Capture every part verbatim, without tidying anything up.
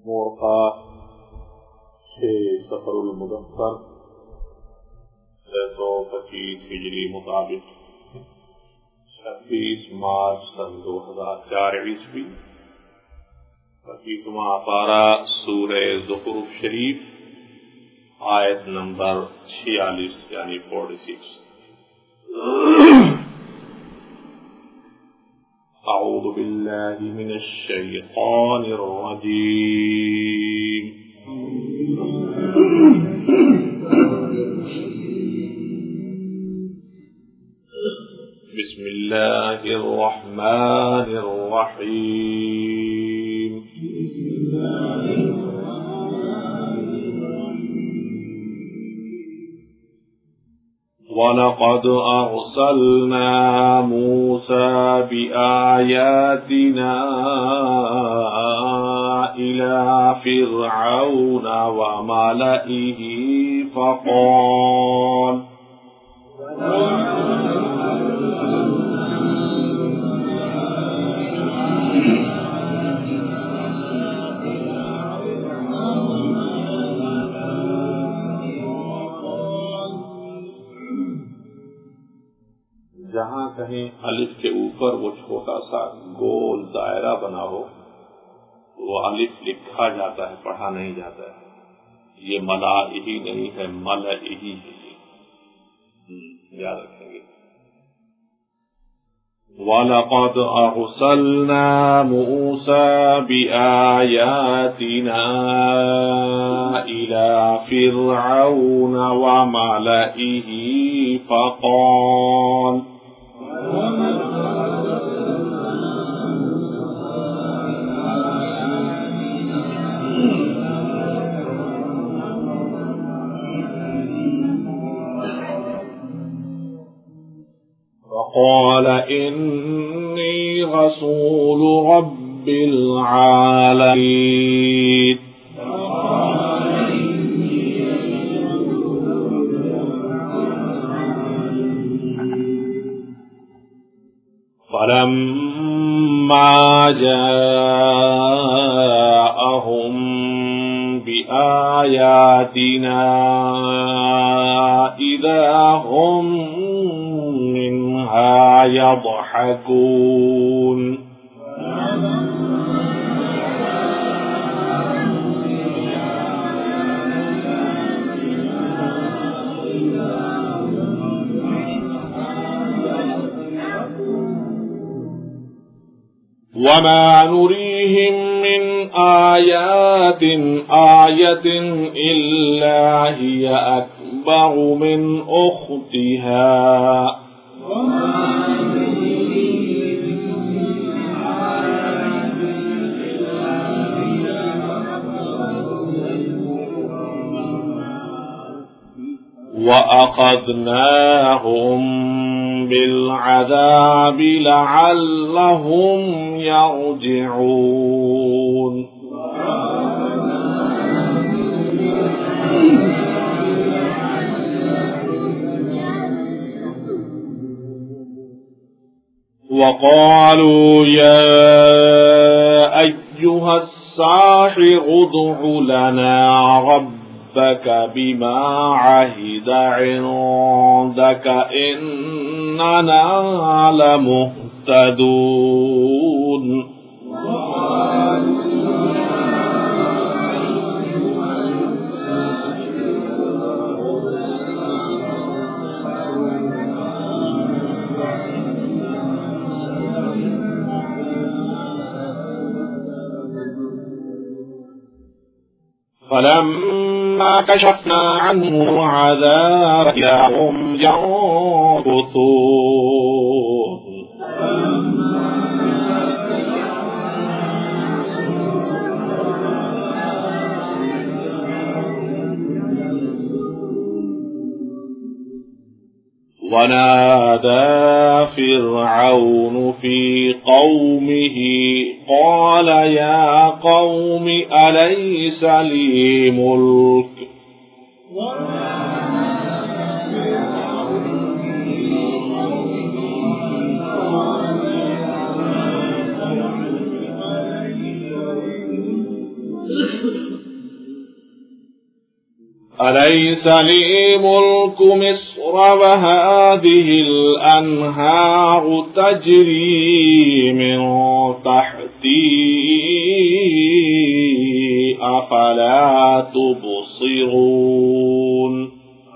موقع چھ سفر المدثر چھ سو پچیس ہجری مطابق چھبیس مارچ سن دو ہزار چار عیسوی پچیسواں پارہ سورہ زخرف شریف آیت نمبر چھیالیس یعنی فورٹی سکس. اعوذ باللہ من الشیطان الرجیم. بسم اللہ الرحمن الرحیم. وَلَقَدْ أَرْسَلْنَا مُوسَى بِآيَاتِنَا إِلَى فِرْعَوْنَ وَمَلَئِهِ فَقَالَ جہاں کہیں الف کے اوپر وہ چھوٹا سا گول دائرہ بنا ہو وہ الف لکھا جاتا ہے، پڑھا نہیں جاتا ہے. یہ ملائہی نہیں ہے، ملئہی ہے. یاد رکھیں گے. وَلَقَدْ أَرْسَلْنَا مُوسَى بِآيَاتِنَا إِلَى فِرْعَوْنَ وَمَلَئِهِ فَقَالَ قال إني رسول رب العالمين. فلما جاءهم بآياتنا إذا هم يضحكون. وما نريهم من آيات آية إلا هي أكبر من أختها. وَأَخَذْنَاهُمْ بِالْعَذَابِ لَعَلَّهُمْ يَرْجِعُونَ. وَقَالُوا يَا أَيُّهَا السَّاحِرُ ادْعُ لَنَا رَبَّكَ بما عهد عندك إننا لمهتدون. فلما كشفنا عنه عذاب إذا هم ينكثون. ونادى فرعون في قومه قال يا قوم أليس لي ملك أليس لي ملك مصر وهذه الأنهار تجري من تحتي أفلا تبصرون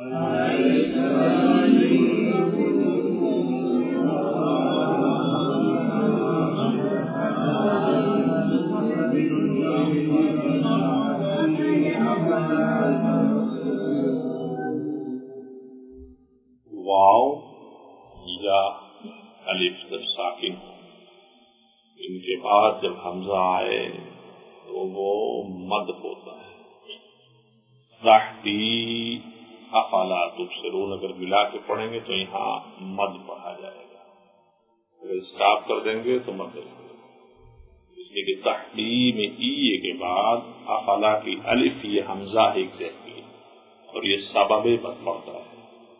واو یا الف جب ساکن ہو، ان کے بعد جب حمزہ آئے تو وہ مد ہوتا ہے. تحتی افلا تبصرون اگر ملا کے پڑھیں گے تو یہاں مد پڑھا جائے گا، اگر اسٹاپ کر دیں گے تو مد رہے گا. اس لیے کہ تحتی میں ای کے بعد افلا کی الف یہ حمزہ ایک رہتی ہے اور یہ سبب مد پڑتا ہے.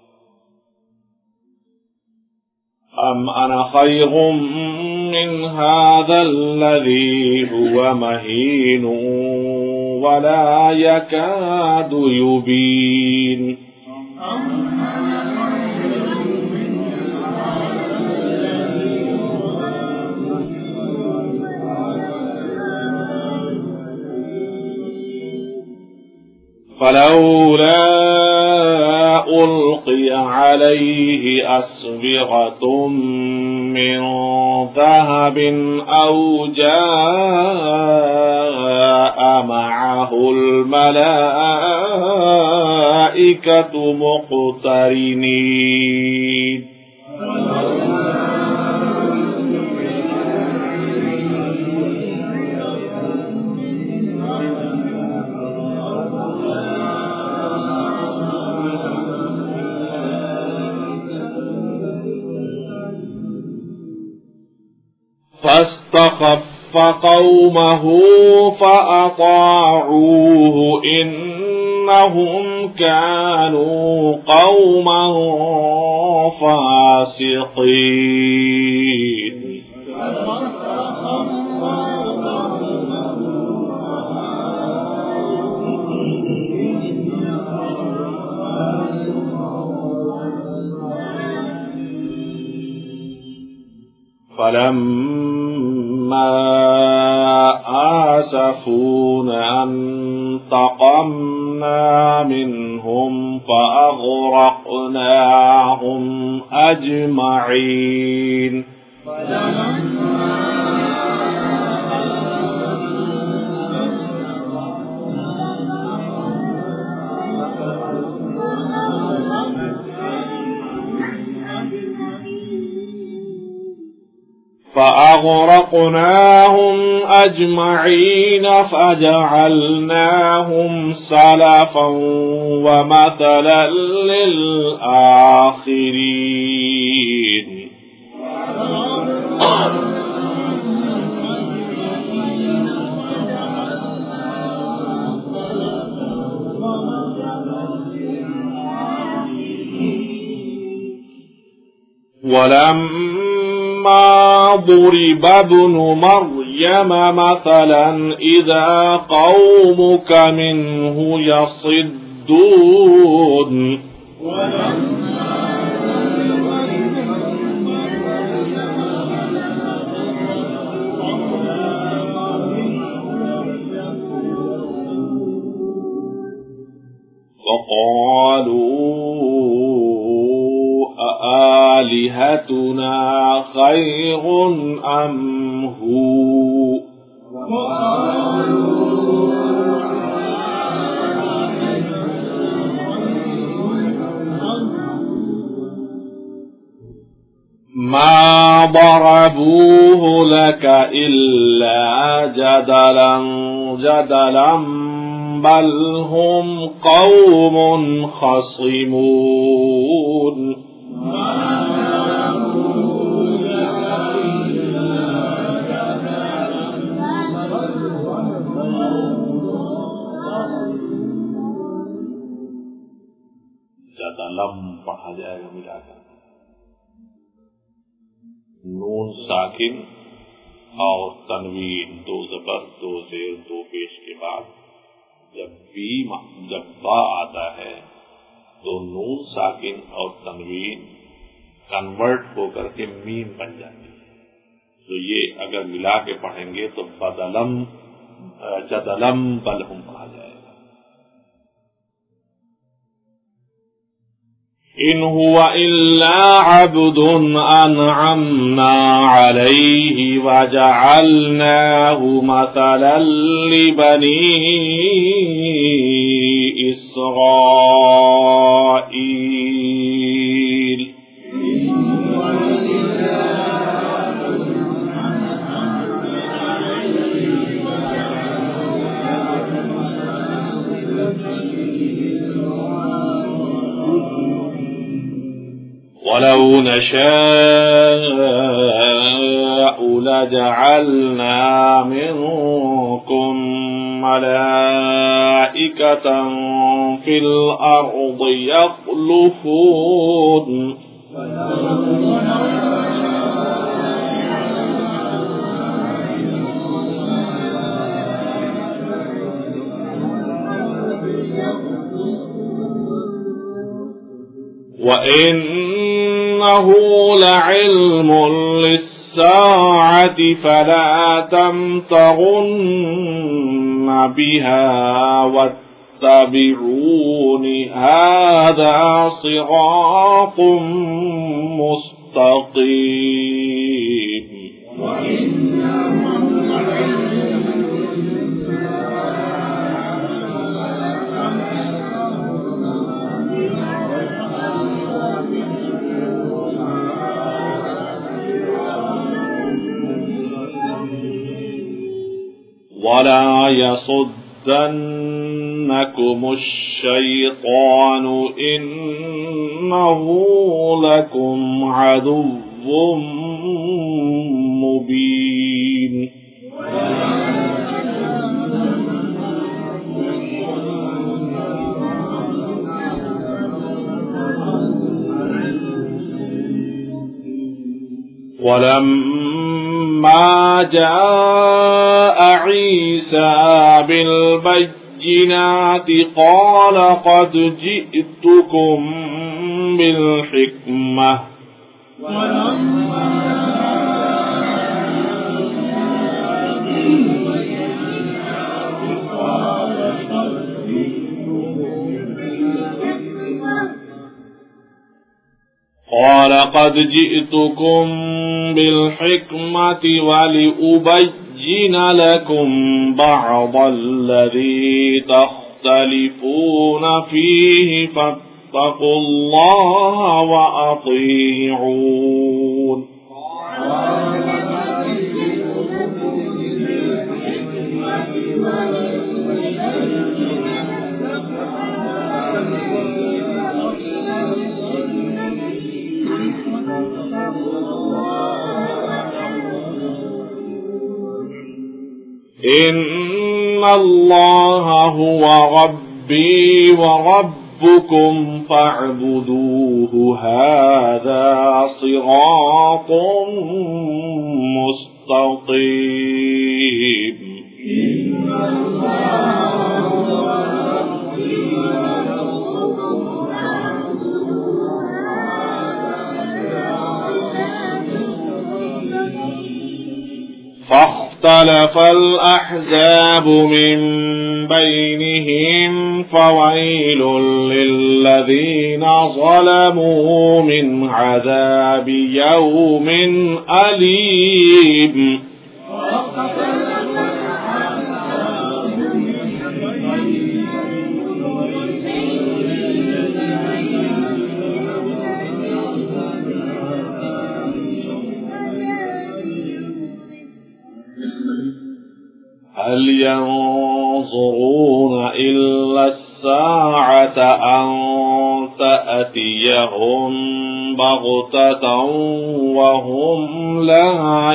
أم أنا خير من هذا الذي هو مهين ولا يكاد يبين فلولا ألقي عليه أسورة من ذهب أو جاء معه الملائكة مقترنين فاستخف قومه فأطاعوه إنهم كانوا قوما فاسقين. فلما آسفونا انتقمنا منهم فأغرقناهم أجمعين. فأغرقناهم أجمعين فجعلناهم سلفا ومثلا للآخرين. ولما ضرب ابن مريم مثلا إذا قومك منه يصدون. وقالوا أآلهتنا خير أم هو ما ضربوه لك إلا جدلا جدلا بل هم قوم خصمون. جدلم پڑھا جائے گا ملا کر، نون ساکن اور تنوین دو زبر دو زیر دو پیش کے بعد جب بھی जब बा आता है तो नून साकिन और तनवीन कन्वर्ट होकर के मीम बन जाती है। तो ये अगर मिला के पढ़ेंगे तो बदलम जदलम बलहुम कहा जाएगा। इन हुआ इल्ला अब्दुन अनअमना अलैहि वजअलनाहु मसलन लिबनी इस्राईल। वलौ नशाअ लजअलना मिनकुम मलाइकतन फिल अर्दि यख्लुफून। وإنه لعلم للساعة فلا تمترن بها واتبعون هذا صراط مستقيم. ولا يصدنكم الشيطان إنه لكم عدو مبين. ولما جاء عيسى بالبينات قال قد جئتكم بالحكمة قال قد جئتكم بالحكمة ولأبين لكم بعض الذي تختلفون فيه فاتقوا الله وأطيعون. إن الله هو ربي وربكم فاعبدوه هذا صراط مستقيم. فاختلف الأحزاب من بينهم فويل للذين ظلموا من عذاب يوم أليم. هل ينظرون إلا الساعة أن تأتيهم بغتة وهم لا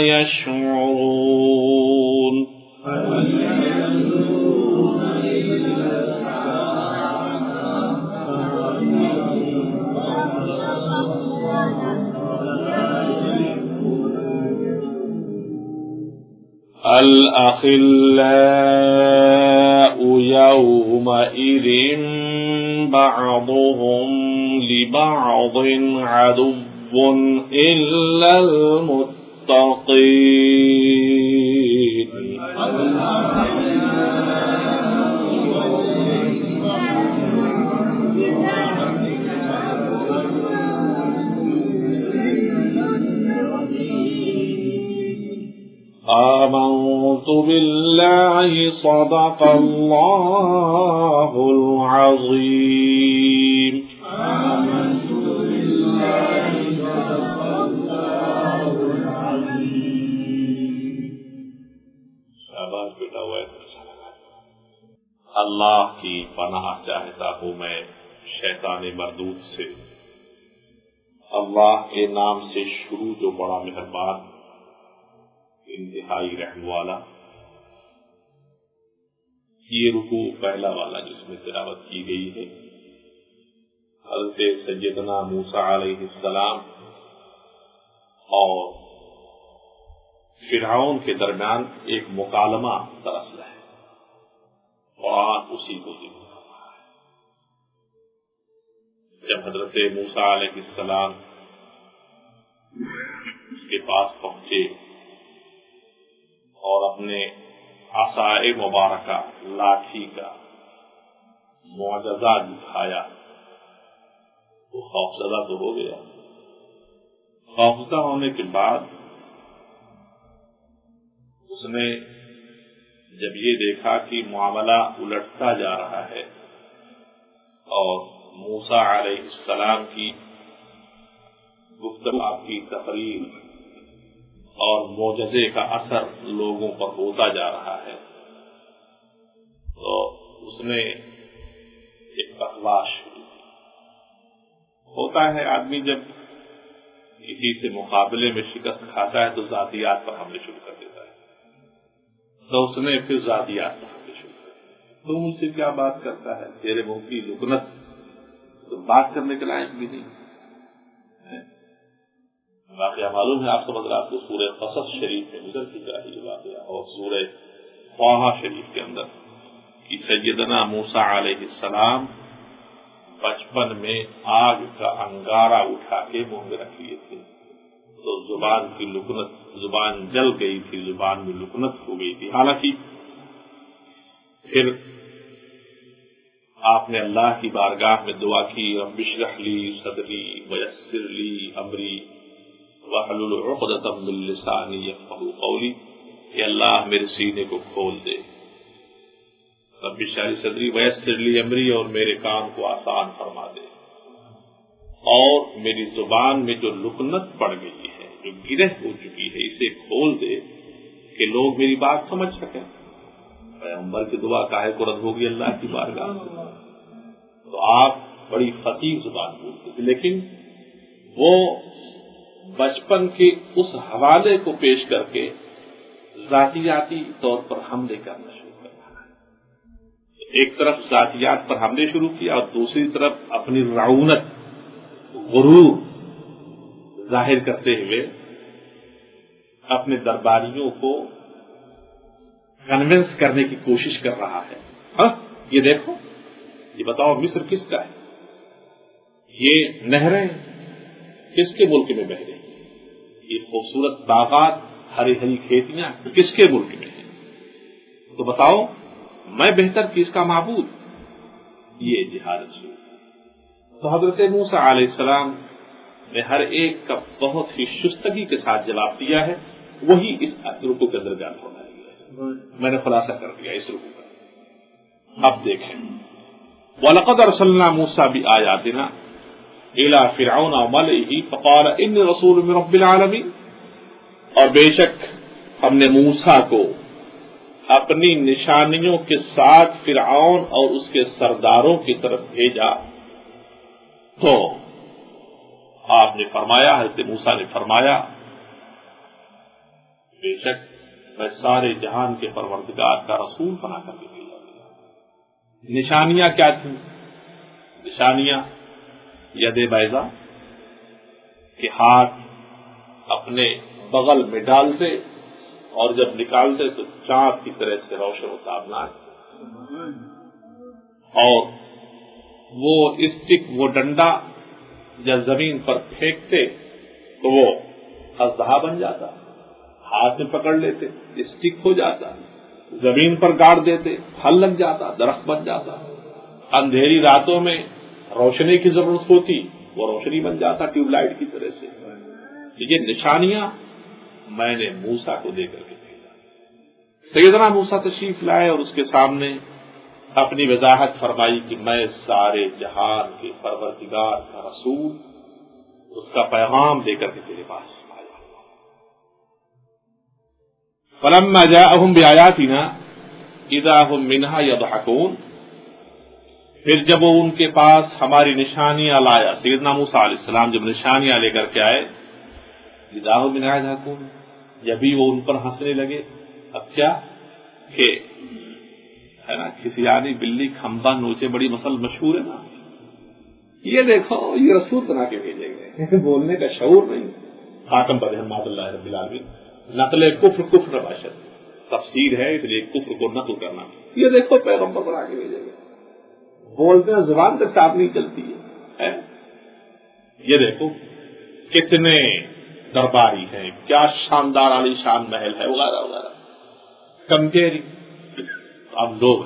يشعرون. الأخلاء يومئذ بعضهم لبعض عدو إلا المتقين. آمنت بالله صدق الله العظيم. آمنت بالله صدق الله العظيم. شاباش بیٹا وید اللہ کی پناہ چاہتا ہوں میں شیطان مردود سے. اللہ کے نام سے شروع جو بڑا مہربان انتہائی رحم والا. یہ رکوع پہلا والا جس میں تلاوت کی گئی ہے حضرت سیدنا موسیٰ علیہ السلام اور فرعون کے درمیان ایک مکالمہ دراصل ہے. قرآن اسی کو ذکر کر رہا ہے. جب حضرت موسیٰ علیہ السلام اس کے پاس پہنچے اور اپنے عصائے مبارکہ لاٹھی کا معجزہ دکھایا تو خوفزدہ تو ہو گیا. خوفزدہ ہونے کے بعد اس نے جب یہ دیکھا کہ معاملہ الٹتا جا رہا ہے اور موسیٰ علیہ السلام کی گفتگو کی تقریر اور معجزے کا اثر لوگوں پر ہوتا جا رہا ہے تو اس نے ایک بکواس شروع کی. ہوتا ہے آدمی جب کسی سے مقابلے میں شکست کھاتا ہے تو ذاتیات پر حملے شروع کر دیتا ہے. تو اس نے پھر ذاتیات پر حملے شروع کر دیا. تم ان سے کیا بات کرتا ہے؟ تیرے منہ کی لکنت تو بات کرنے کے لائق بھی نہیں. واقعہ معلوم ہے آپ سب حضرات کو سورہ قصص شریف میں گزر چکا ہے یہ واقعہ اور سورہ طٰہٰ شریف کے اندر کہ سیدنا موسیٰ علیہ السلام بچپن میں آگ کا انگارہ اٹھا کے منہ میں رکھ لیے تھے تو زبان کی لکنت زبان جل گئی تھی, زبان میں لکنت ہو گئی تھی. حالانکہ پھر آپ نے اللہ کی بارگاہ میں دعا کی رب اشرح لی صدری ویسر لی امری وَاحْلُلْ عُقْدَةً مِّن لِّسَانِي يَفْقَهُوا قَوْلِي, کہ اللہ میرے سینے کو کھول دے. رب اشرح لی صدری ویسر لی امری, اور میرے کام کو آسان فرما دے, اور میری زبان میں جو لکنت پڑ گئی ہے, جو گرہ ہو چکی ہے, اسے کھول دے کہ لوگ میری بات سمجھ سکیں. پیغمبر کی دعا کاہے کو رد ہوگی اللہ کی بارگاہ میں؟ تو آپ بڑی فصیح زبان بولتے تھے, لیکن وہ بچپن کے اس حوالے کو پیش کر کے ذاتیاتی طور پر حملے کرنا شروع کرنا ہے. ایک طرف ذاتیات پر حملے شروع کیا اور دوسری طرف اپنی رعونت غرور ظاہر کرتے ہوئے اپنے درباریوں کو کنونس کرنے کی کوشش کر رہا ہے. ہاں یہ دیکھو, یہ بتاؤ مصر کس کا ہے؟ یہ نہریں کس کے ملک میں بہ رہی ہیں؟ یہ خوبصورت باغات ہری ہری کھیتیاں کس کے ملک میں ہیں؟ تو بتاؤ میں بہتر کس کا معبود؟ یہ جہالت شروع. تو حضرت موسیٰ علیہ السلام نے ہر ایک کا بہت ہی شستگی کے ساتھ جواب دیا ہے. وہی اس رکوع کے اندر بیان ہونا ہے. میں نے خلاصہ کر دیا اس رکوع کا. اب دیکھیں, وَلَقَدْ أَرْسَلْنَا مُوسَىٰ بِآيَاتِنَا إِلَىٰ فِرْعَوْنَ وَمَلَئِهِ فَقَالَ إِنِّي رَسُولٌ مِّن رَّبِّ الْعَالَمِينَ. اور بے شک ہم نے موسیٰ کو اپنی نشانیوں کے ساتھ فرعون اور اس کے سرداروں کی طرف بھیجا تو آپ نے فرمایا, حضرت موسیٰ نے فرمایا, بے شک میں سارے جہان کے پروردگار کا رسول بنا کر کے بھیجا گیا. نشانیاں کیا تھیں؟ نشانیاں ید بیضا کہ ہاتھ اپنے بغل میں ڈالتے اور جب نکالتے تو چاند کی طرح سے روشن و تابناک. اور وہ اسٹک وہ ڈنڈا جب زمین پر پھینکتے تو وہ اژدہا بن جاتا، ہاتھ میں پکڑ لیتے اسٹک ہو جاتا، زمین پر گاڑ دیتے پھل لگ جاتا، درخت بن جاتا، اندھیری راتوں میں روشنی کی ضرورت ہوتی وہ روشنی بن جاتا ٹیوب لائٹ کی طرح سے۔ یہ نشانیاں میں نے موسیٰ کو دے کر کے بھیجا۔ سیدنا موسیٰ تشریف لائے اور اس کے سامنے اپنی وضاحت فرمائی کہ میں سارے جہان کے پروردگار کا رسول، اس کا پیغام دے کر کے تیرے پاس آیا۔ فلما جاءهم بآیاتنا اذا هم منها يضحكون، پھر جب وہ ان کے پاس ہماری نشانیاں لایا، سیدنا موسیٰ علیہ السلام جب نشانیاں لے کر کے آئے، اذا هم منها يضحكون، جب ہی وہ ان پر ہنسنے لگے۔ اب کیا کہ ہے نا، کسی آدمی بلی کھمبا نوچے، بڑی مثل مشہور ہے نا، یہ دیکھو یہ رسول بنا کے بھیجے گئے، بولنے کا شعور نہیں۔ خاتم پر رحمۃ اللہ رب العالمین، نقل کفر کفر باشد، تفسیر ہے، اس لیے کفر کو نقل کرنا۔ یہ دیکھو پیغمبر بنا کے بھیجے گئے، بولتے ہیں زبان تک صاف نہیں چلتی ہے۔ یہ دیکھو کتنے درباری ہیں، کیا شاندار عالی شان محل ہے، وغیرہ وغیرہ کمپیئرنگ۔ اب لوگ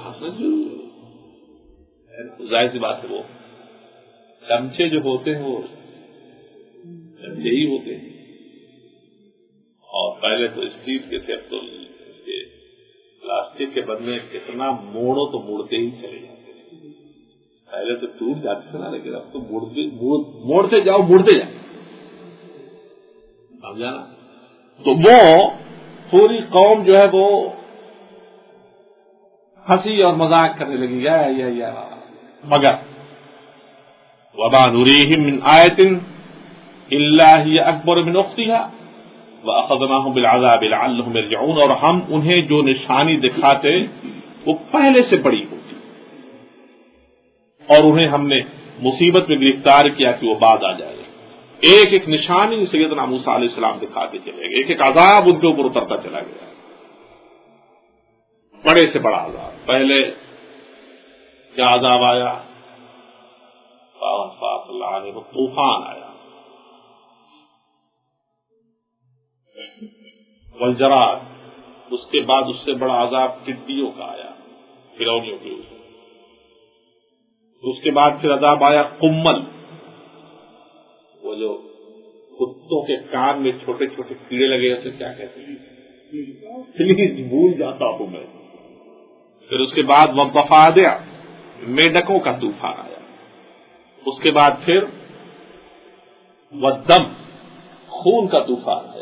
ظاہر سی بات ہے، وہ چمچے جو ہوتے ہیں وہ چمچے ہی ہوتے ہیں، اور پہلے تو اسٹیل کے تھے، اب تو پلاسٹک کے بدلے کتنا موڑو تو مڑتے ہی چلے جاتے ہیں۔ پہلے تو ٹوٹ جاتے تھے نا، لیکن اب تو موڑتے جاؤ مڑتے جاؤ، سمجھانا۔ تو وہ پوری قوم جو ہے وہ ہنسی اور مذاق کرنے لگی، یا یا یا مگر وما نریہم من آیۃ الا ہی اکبر من اختها واخذناہم بالعذاب لعلہم یرجعون، اور ہم انہیں جو نشانی دکھاتے وہ پہلے سے بڑی ہوتی، اور انہیں ہم نے مصیبت میں گرفتار کیا کہ وہ بعد آ جائے۔ ایک ایک نشانی سیدنا موسیٰ علیہ السلام دکھاتے چلے گئے، ایک ایک عذاب ان کے اوپر اترتا چلا گیا، بڑے سے بڑا عذاب۔ پہلے کیا عذاب آیا؟ اللہ علیہ وہ طوفان آیا، والجراد، اس کے بعد اس سے بڑا عذاب ٹڈیوں کا آیا، فرعونیوں کے اوپر۔ اس کے بعد پھر عذاب آیا قمل، وہ جو کتوں کے کان میں چھوٹے چھوٹے کیڑے لگے، اسے کیا کہتے ہیں، پلیز بھول جاتا ہوں میں۔ پھر اس کے بعد وضفادع، میڈکوں کا طوفان آیا۔ اس کے بعد پھر والدم، خون کا طوفان آیا۔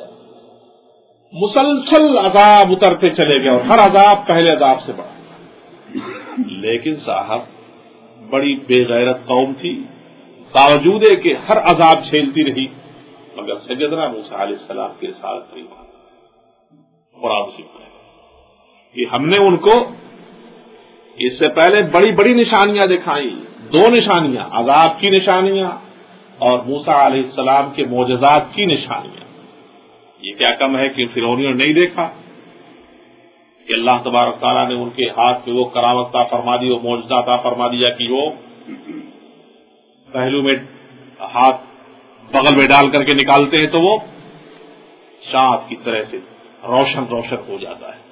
مسلسل عذاب اترتے چلے گئے، اور ہر عذاب پہلے عذاب سے بڑا۔ لیکن صاحب بڑی بے غیرت قوم تھی، باوجود ہے کہ ہر عذاب جھیلتی رہی، مگر سیدنا موسیٰ علیہ السلام کے ساتھ نہیں قرآن سیکھا ہے کہ ہم نے ان کو اس سے پہلے بڑی بڑی نشانیاں دکھائیں، دو نشانیاں، عذاب کی نشانیاں اور موسیٰ علیہ السلام کے معجزات کی نشانیاں۔ یہ کیا کم ہے کہ فرعونیوں نے نہیں دیکھا کہ اللہ تبارک تعالیٰ نے ان کے ہاتھ میں وہ کرامت عطا فرما دی، وہ معجزہ عطا فرما دیا کہ وہ پہلو میں ہاتھ بغل میں ڈال کر کے نکالتے ہیں تو وہ چاند کی طرح سے روشن روشن ہو جاتا ہے۔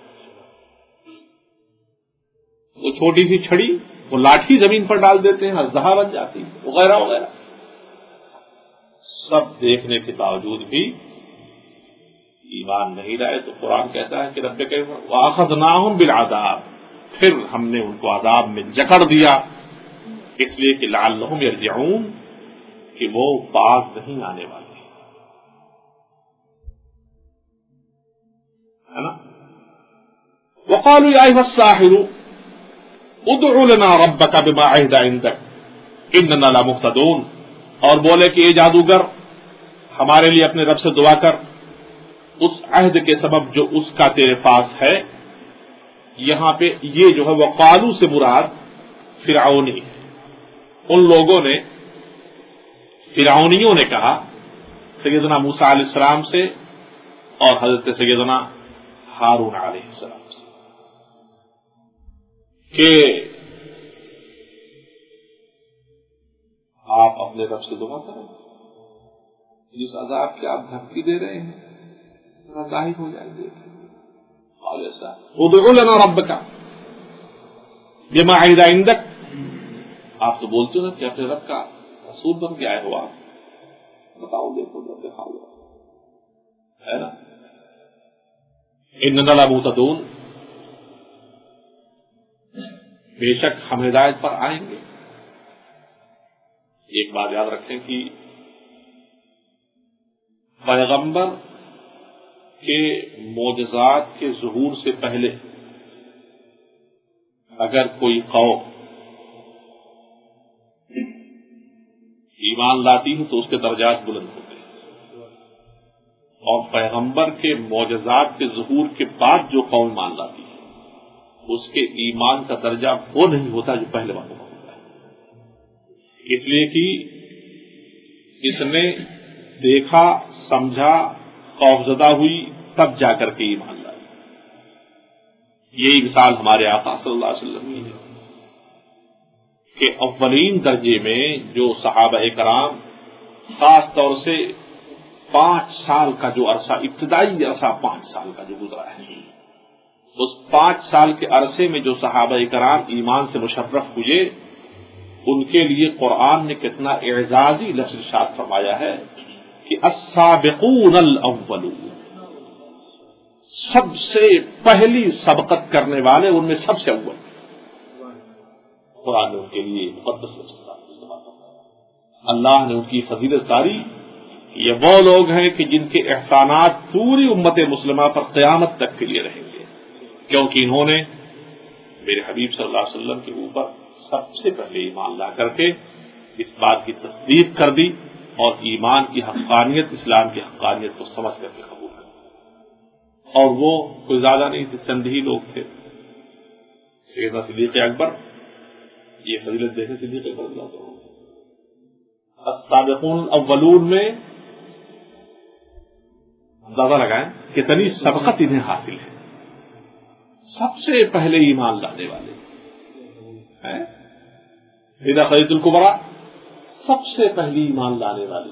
وہ چھوٹی سی چھڑی، وہ لاٹھی زمین پر ڈال دیتے ہیں، اژدہا بن جاتی ہے، وغیرہ وغیرہ۔ سب دیکھنے کے باوجود بھی ایمان نہیں لائے، تو قرآن کہتا ہے کہ رب کریم وَأَخَذْنَاهُمْ بِالْعَذَابِ، پھر ہم نے ان کو عذاب میں جکڑ دیا، اس لیے کہ لعلہم یرجعون، کہ وہ باز نہیں آنے والے، ہے نا۔ وقالوا یا ایھا الساحر ادع لنا ربک بما عہد عندک اننا لمہتدون، اور بولے کہ یہ جادوگر ہمارے لیے اپنے رب سے دعا کر اس عہد کے سبب جو اس کا تیرے پاس ہے۔ یہاں پہ یہ جو ہے وہ قالو سے مراد فرعونی ہے، ان لوگوں نے، فرعونیوں نے کہا سیدنا موسیٰ علیہ السلام سے اور حضرت سیدنا ہارون علیہ السلام سے کہ اپنے رب سے دعا کریں، جس عذاب کی آپ دھمکی دے رہے ہیں ذرا ظاہر ہو جائیں گے. ادعو لنا ربک بما عہد عندک، آپ تو بولتے ہو کہ اپنے رب کا رسول بن کے آئے ہو، آپ بتاؤ دیکھو دکھاؤ ہے نا. اننا لمہتدون، بے شک ہم ہدایت پر آئیں گے. ایک بات یاد رکھیں کہ پیغمبر کے معجزات کے ظہور سے پہلے اگر کوئی قوم ایمان لاتی ہے تو اس کے درجات بلند ہوتے ہیں، اور پیغمبر کے معجزات کے ظہور کے بعد جو قوم ایمان لاتی ہے اس کے ایمان کا درجہ وہ نہیں ہوتا جو پہلے والوں کا ہوتا ہے. اس لیے کہ اس نے دیکھا، سمجھا، خوفزدہ ہوئی، تب جا کر کے ایمان لائی. یہی مثال ہمارے آقا صلی اللہ علیہ وسلم کی ہے کہ اولین درجے میں جو صحابہ کرام خاص طور سے پانچ سال کا جو عرصہ، ابتدائی عرصہ پانچ سال کا جو گزرا ہے، اس پانچ سال کے عرصے میں جو صحابہ کرام ایمان سے مشرف ہوئے، ان کے لیے قرآن نے کتنا اعزازی لفظ ارشاد فرمایا ہے کہ السابقون الاولون، سب سے پہلی سبقت کرنے والے ان میں سب سے اول. قرآن نے ان کے لیے مقدس لفظ استعمال فرمایا. اللہ نے ان کی فضیلت داری، یہ وہ لوگ ہیں کہ جن کے احسانات پوری امت مسلمہ پر قیامت تک کے لیے رہیں گے، کیونکہ انہوں نے میرے حبیب صلی اللہ علیہ وسلم کے اوپر سب سے پہلے ایمان لا کر کے اس بات کی تصدیق کر دی اور ایمان کی حقانیت، اسلام کی حقانیت کو سمجھ کر کے قبول کر دی. اور وہ کوئی زیادہ نہیں تھے، چند ہی لوگ تھے. سیدنا صدیق اکبر، یہ فضیلت دیکھیں صدیق اکبر اللہ تو السابقون الاولون میں اندازہ لگائیں کتنی سبقت انہیں حاصل ہے. سب سے پہلے ایمان لانے والے ہیں. اذا خریت الکبریٰ، سب سے پہلی ایمان لانے والے.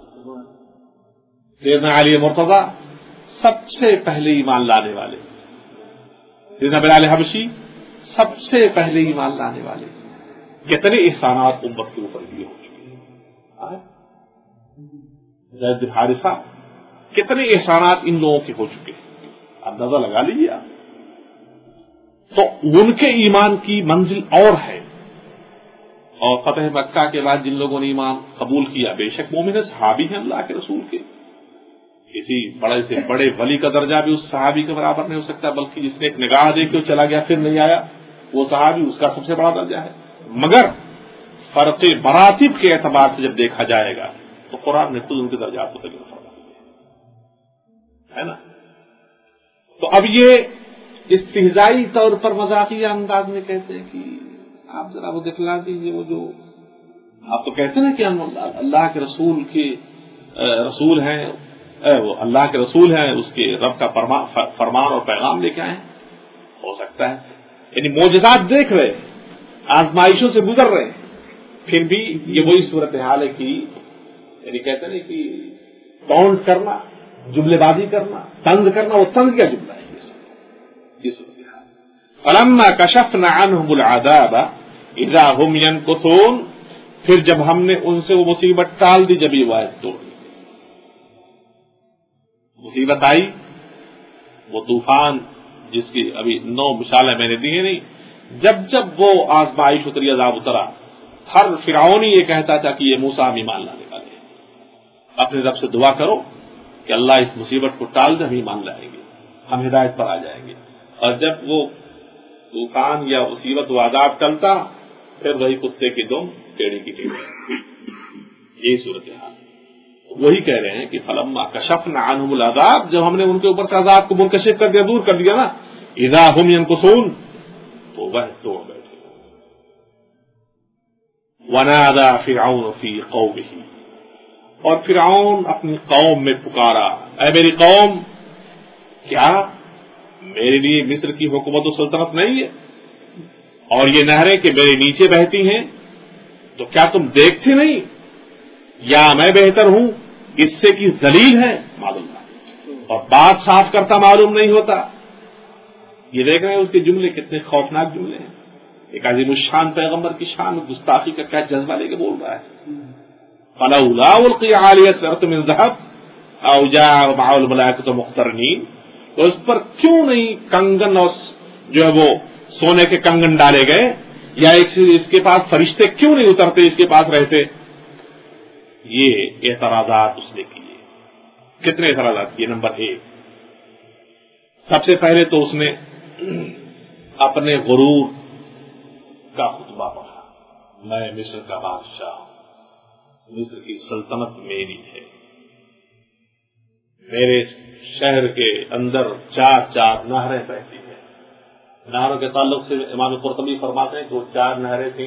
سیدنا علی مرتضی، سب سے پہلے ایمان لانے والے. سیدنا بلال حبشی، سب سے پہلے ایمان لانے والے. کتنے احسانات امت کے اوپر دیے ہو چکے ہیں. زید بن حارثہ، کتنے احسانات ان لوگوں کے ہو چکے ہیں، اندازہ لگا لیجیے آپ. تو ان کے ایمان کی منزل اور ہے. اور فتح مکہ کے بعد جن لوگوں نے ایمان قبول کیا، بے شک مومن صحابی ہیں اللہ کے رسول کے. کسی بڑے سے بڑے ولی کا درجہ بھی اس صحابی کے برابر نہیں ہو سکتا، بلکہ جس نے ایک نگاہ دے کے چلا گیا پھر نہیں آیا، وہ صحابی اس کا سب سے بڑا درجہ ہے. مگر فرق مراتب کے اعتبار سے جب دیکھا جائے گا تو قرآن نے خود ان کے درجات کو تغیر فرما دیا ہے نا. تو اب یہ استہزائی طور پر مذاقیہ انداز میں کہتے ہیں کہ آپ ذرا وہ دکھلا دیجیے، وہ جو آپ تو کہتے ہیں کہ ہم اللہ کے رسول کے رسول ہیں، وہ اللہ کے رسول ہیں، اس کے رب کا فرمان اور پیغام لے کے آئے. ہو سکتا ہے یعنی معجزات دیکھ رہے، آزمائشوں سے گزر رہے، پھر بھی یہ وہی صورتحال ہے کہ یعنی کہتے ہیں کہ ٹونٹ کرنا، جملے بازی کرنا، طنز کرنا، وہ طنز کا جملہ ہے. یہ صورتحال. فلما کشفنا عنہم العذاب اذا هم ينكثون، پھر جب ہم نے ان سے وہ مصیبت ٹال دی، جب یہ وعدہ توڑ دی. مصیبت آئی، وہ طوفان جس کی ابھی نو مثالیں میں نے دی ہیں نہیں، جب جب وہ آزمائش اتری، عذاب اترا، ہر فرعون یہ کہتا تھا کہ یہ موسیٰ ہم ایمان لانے والے ہیں، اپنے رب سے دعا کرو کہ اللہ اس مصیبت کو ٹال دے، ہم ایمان لائیں گے، ہم ہدایت پر آ جائیں گے. اور جب وہ طوفان یا مصیبت و عذاب ٹلتا، پھر وہی کتے کی دم ٹیڑھی کی ٹیڑھی. یہی صورتحال. وہی کہہ رہے ہیں کہ فلما کشفنا عنہم العذاب، جب ہم نے ان کے اوپر سے عذاب کو منکشف کر دیا، دور کر دیا نا، اذا هم ينكثون، تو وہ توڑ بیٹھے. ونادى فرعون في قومه، اور فرعون اپنی قوم میں پکارا، اے میری قوم، کیا میرے لیے مصر کی حکومت و سلطنت نہیں ہے اور یہ نہریں کہ میرے نیچے بہتی ہیں، تو کیا تم دیکھتے نہیں یا میں بہتر ہوں اس سے کی دلیل ہے معلوم نہیں، اور بات صاف کرتا معلوم نہیں ہوتا. یہ دیکھ رہے ہیں اس کے جملے کتنے خوفناک جملے ہیں. ایک عظیم الشان پیغمبر کی شان گستاخی کا کیا جذبہ لے کے بول رہا ہے. فلولا القی علیہ سورۃ من ذہب او جاء معه الملائکۃ مقترنین، تو اس پر کیوں نہیں کنگن اور جو ہے وہ سونے کے کنگن ڈالے گئے، یا اس کے پاس فرشتے کیوں نہیں اترتے اس کے پاس رہتے. یہ اعتراضات اس نے کیے. کتنے اعتراضات کیے؟ نمبر ایک، سب سے پہلے تو اس نے اپنے غرور کا خطبہ پڑھا. میں مصر کا بادشاہ ہوں، مصر کی سلطنت میری ہے، میرے شہر کے اندر چار چار نہریں بہتی ہیں. نہروں کے تعلق سے امام قرطبی فرماتے ہیں کہ وہ چار نہریں تھیں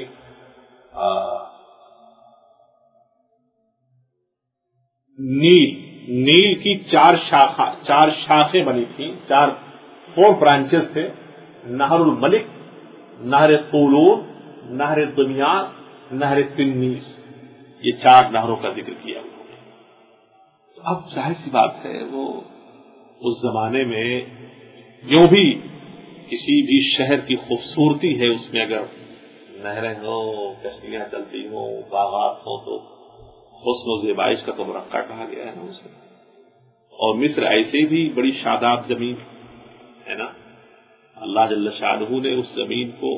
نیل نیل کی چار شاخہ چار شاخیں بنی تھیں، چار فور برانچز تھے. نہر الملک، نہر طولون، نہر دنیا، نہر تنیس، یہ چار نہروں کا ذکر کیا انہوں نے. اب ظاہر سی بات ہے وہ اس زمانے میں جو بھی کسی بھی شہر کی خوبصورتی ہے اس میں اگر نہریں ہوں، کشتیاں چلتی ہوں، باغات ہوں، تو حسن و زیبائش کا تو مرقع کہا گیا ہے نا اسے. اور مصر ایسے بھی بڑی شاداب زمین ہے نا. اللہ جل شانہ نے اس زمین کو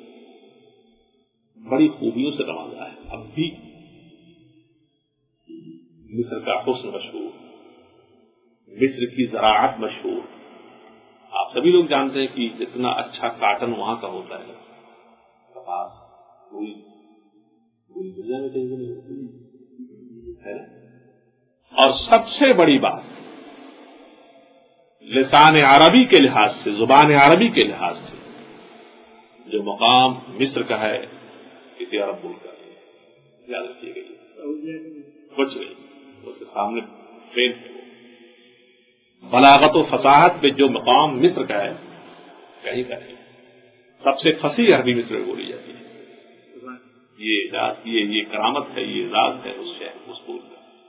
بڑی خوبیوں سے نوازا ہے. اب بھی مصر کا حسن مشہور، مصر کی زراعت مشہور. آپ سبھی لوگ جانتے ہیں کہ جتنا اچھا کاٹن وہاں کا ہوتا ہے، کپاس کوئی کوئی دنیا میں کہیں نہیں ہوتی ہے. اور سب سے بڑی بات لسان عربی کے لحاظ سے، زبان عربی کے لحاظ سے جو مقام مصر کا ہے کسی عرب ملک کا نہیں. یاد رکھیے گا کچھ نہیں، اس کے سامنے فیل ہے. بلاغت و فصاحت پہ جو مقام مصر کا ہے کہیں کا نہیں. سب سے فصیح عربی مصر میں بولی جاتی ہے. یہ ذات یہ یہ کرامت ہے، یہ ذات ہے اس شہر اس ملک کا.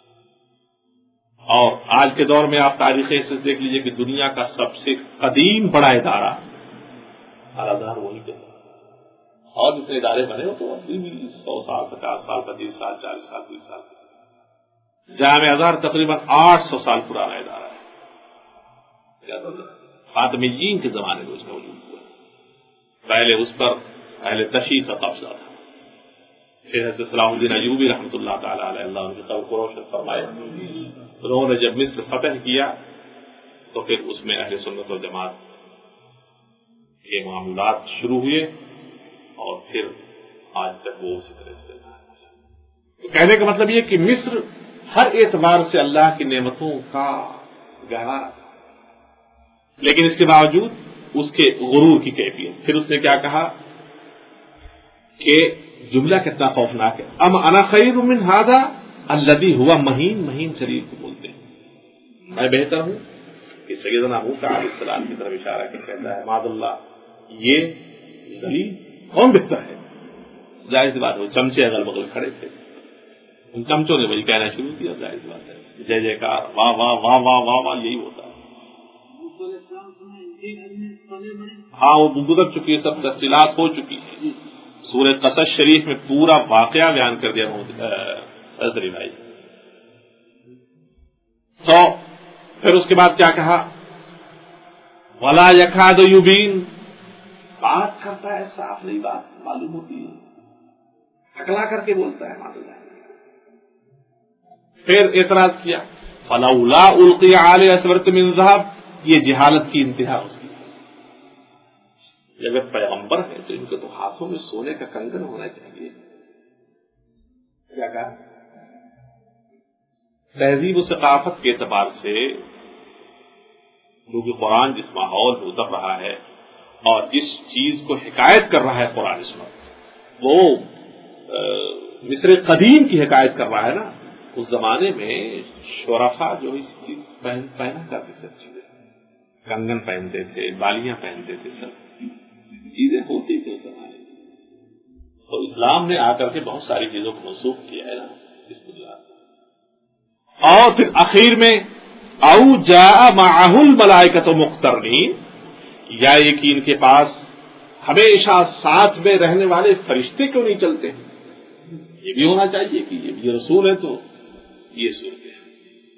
اور آج کے دور میں آپ تاریخ سے دیکھ لیجئے کہ دنیا کا سب سے قدیم بڑا ادارہ اعلیٰ وہی پہ، اور جتنے ادارے بنے ہو تو ابھی بھی سو سال پچاس سال پچیس سال چالیس سال بیس سال. جامع ازہر تقریباً آٹھ سو سال پرانا ادارہ ہے، فاطمیین کے زمانے میں اس میں موجود ہوا. پہلے اس پر اہل تشیع کا قبضہ تھا. پھر حضرت صلاح الدین ایوبی رحمۃ اللہ تعالی علیہ، اللہ ان کی قبر کو روشن فرمائے، انہوں نے جب مصر فتح کیا تو پھر اس میں اہل سنت و جماعت کے معاملات شروع ہوئے، اور پھر آج تک وہ اسی طرح سے. تو کہنے کا مطلب یہ کہ مصر ہر اعتبار سے اللہ کی نعمتوں کا گہوارہ تھا، لیکن اس کے باوجود اس کے غرور کی کیفیت. پھر اس نے کیا کہا کہ جملہ کتنا خوفناک ہے، ام انا خیر من ھذا الذی ہوا مہین. مہین شریر کو بولتے ہیں، میں بہتر ہوں. کہ سیدنا موسیٰ علیہ السلام کی طرف اشارہ کر کہتا ہے معاذ اللہ یہ ذلیل کون بہتر ہے. ظاہر سی بات ہے وہ چمچے اگل بغل کھڑے تھے، ان چمچوں نے وہی کہنا شروع کیا. ظاہر سی بات ہے جے جے کار واہ واہ واہ واہ واہ واہ یہی ہوتا ہے. ہاں وہ گزر چکی ہے، سب تفصیلات ہو چکی ہے. سورہ قصص شریف میں پورا واقعہ بیان کر دیا حضرت بھائی. تو پھر اس کے بعد کیا کہا، ولا یکاد یبین. بات کرتا ہے صاف نہیں بات معلوم ہوتی ہے، ٹکلا کر کے بولتا ہے معلوم ہے. پھر اعتراض کیا فلولا القی علیہ سورۃ من ذہب. یہ جہالت کی انتہا اس کی. اگر پیغمبر ہے تو ان کے تو ہاتھوں میں سونے کا کنگن ہونا چاہیے. کیا کہا، تہذیب و ثقافت کے اعتبار سے کیونکہ قرآن جس ماحول میں اتر رہا ہے اور جس چیز کو حکایت کر رہا ہے قرآن اس وقت، وہ مصر قدیم کی حکایت کر رہا ہے نا. اس زمانے میں شرفا جو اس چیز پہن پہنا کرتے سب چیزیں، کنگن پہنتے تھے، بالیاں پہنتے تھے، سب چیزیں ہوتی تھی اس زمانے میں. تو اسلام نے آ کر کے بہت ساری چیزوں کو منسوخ کیا ہے نا اس بنیاد پر. اور پھر آخر میں او جاء معه الملائکۃ مقترنین، یا یہ کہ ان کے پاس ہمیشہ ساتھ میں رہنے والے فرشتے کیوں نہیں چلتے ہیں؟ یہ بھی ہونا چاہیے کہ یہ بھی رسول ہے تو یہ صورت ہے۔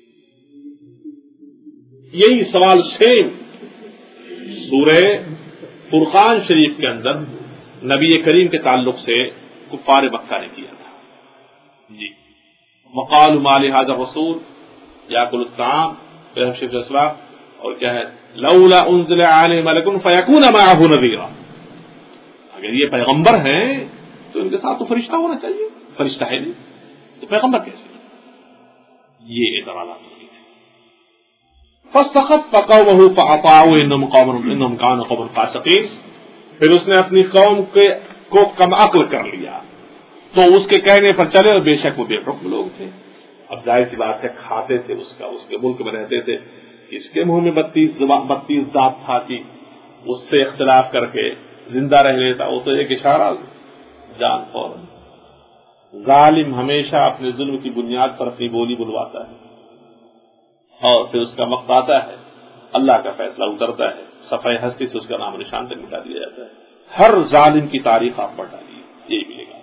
یہی سوال سیم سورہ فرقان شریف کے اندر نبی کریم کے تعلق سے کفار مکہ نے کیا تھا۔ جی وقالوا ما لهذا الرسول یاکل الطعام اور کیا ہے لولا انزل علیہ ملک فیکون معه نذیرا، اگر یہ پیغمبر ہیں تو ان کے ساتھ تو فرشتہ ہونا چاہیے، فرشتہ ہے نہیں تو پیغمبر کیسے؟ یہ اعتراضات ہوئی تھے۔ فاستخف قومه فاطاعوا انهم قوم انهم كانوا قوم فاسقين، پھر اس نے اپنی قوم کے کو کم عقل کر لیا تو اس کے کہنے پر چلے، اور بے شک وہ بے حکم لوگ تھے۔ اب ظاہر سی بات ہے کھاتے تھے اس کا، اس کے ملک میں رہتے تھے، اس کے منہ میں بتیس بتیس ذات تھا کہ اس سے اختلاف کر کے زندہ رہ لیتا، وہ تو ایک اشارہ جان فوراً۔ ظالم ہمیشہ اپنے ظلم کی بنیاد پر اپنی بولی بلواتا ہے اور پھر اس کا وقت آتا ہے، اللہ کا فیصلہ اترتا ہے، صفحہ ہستی سے اس کا نام و نشان تک مٹا دیا جاتا ہے۔ ہر ظالم کی تاریخ آپ پڑھ ڈالیے، یہی ملے گا۔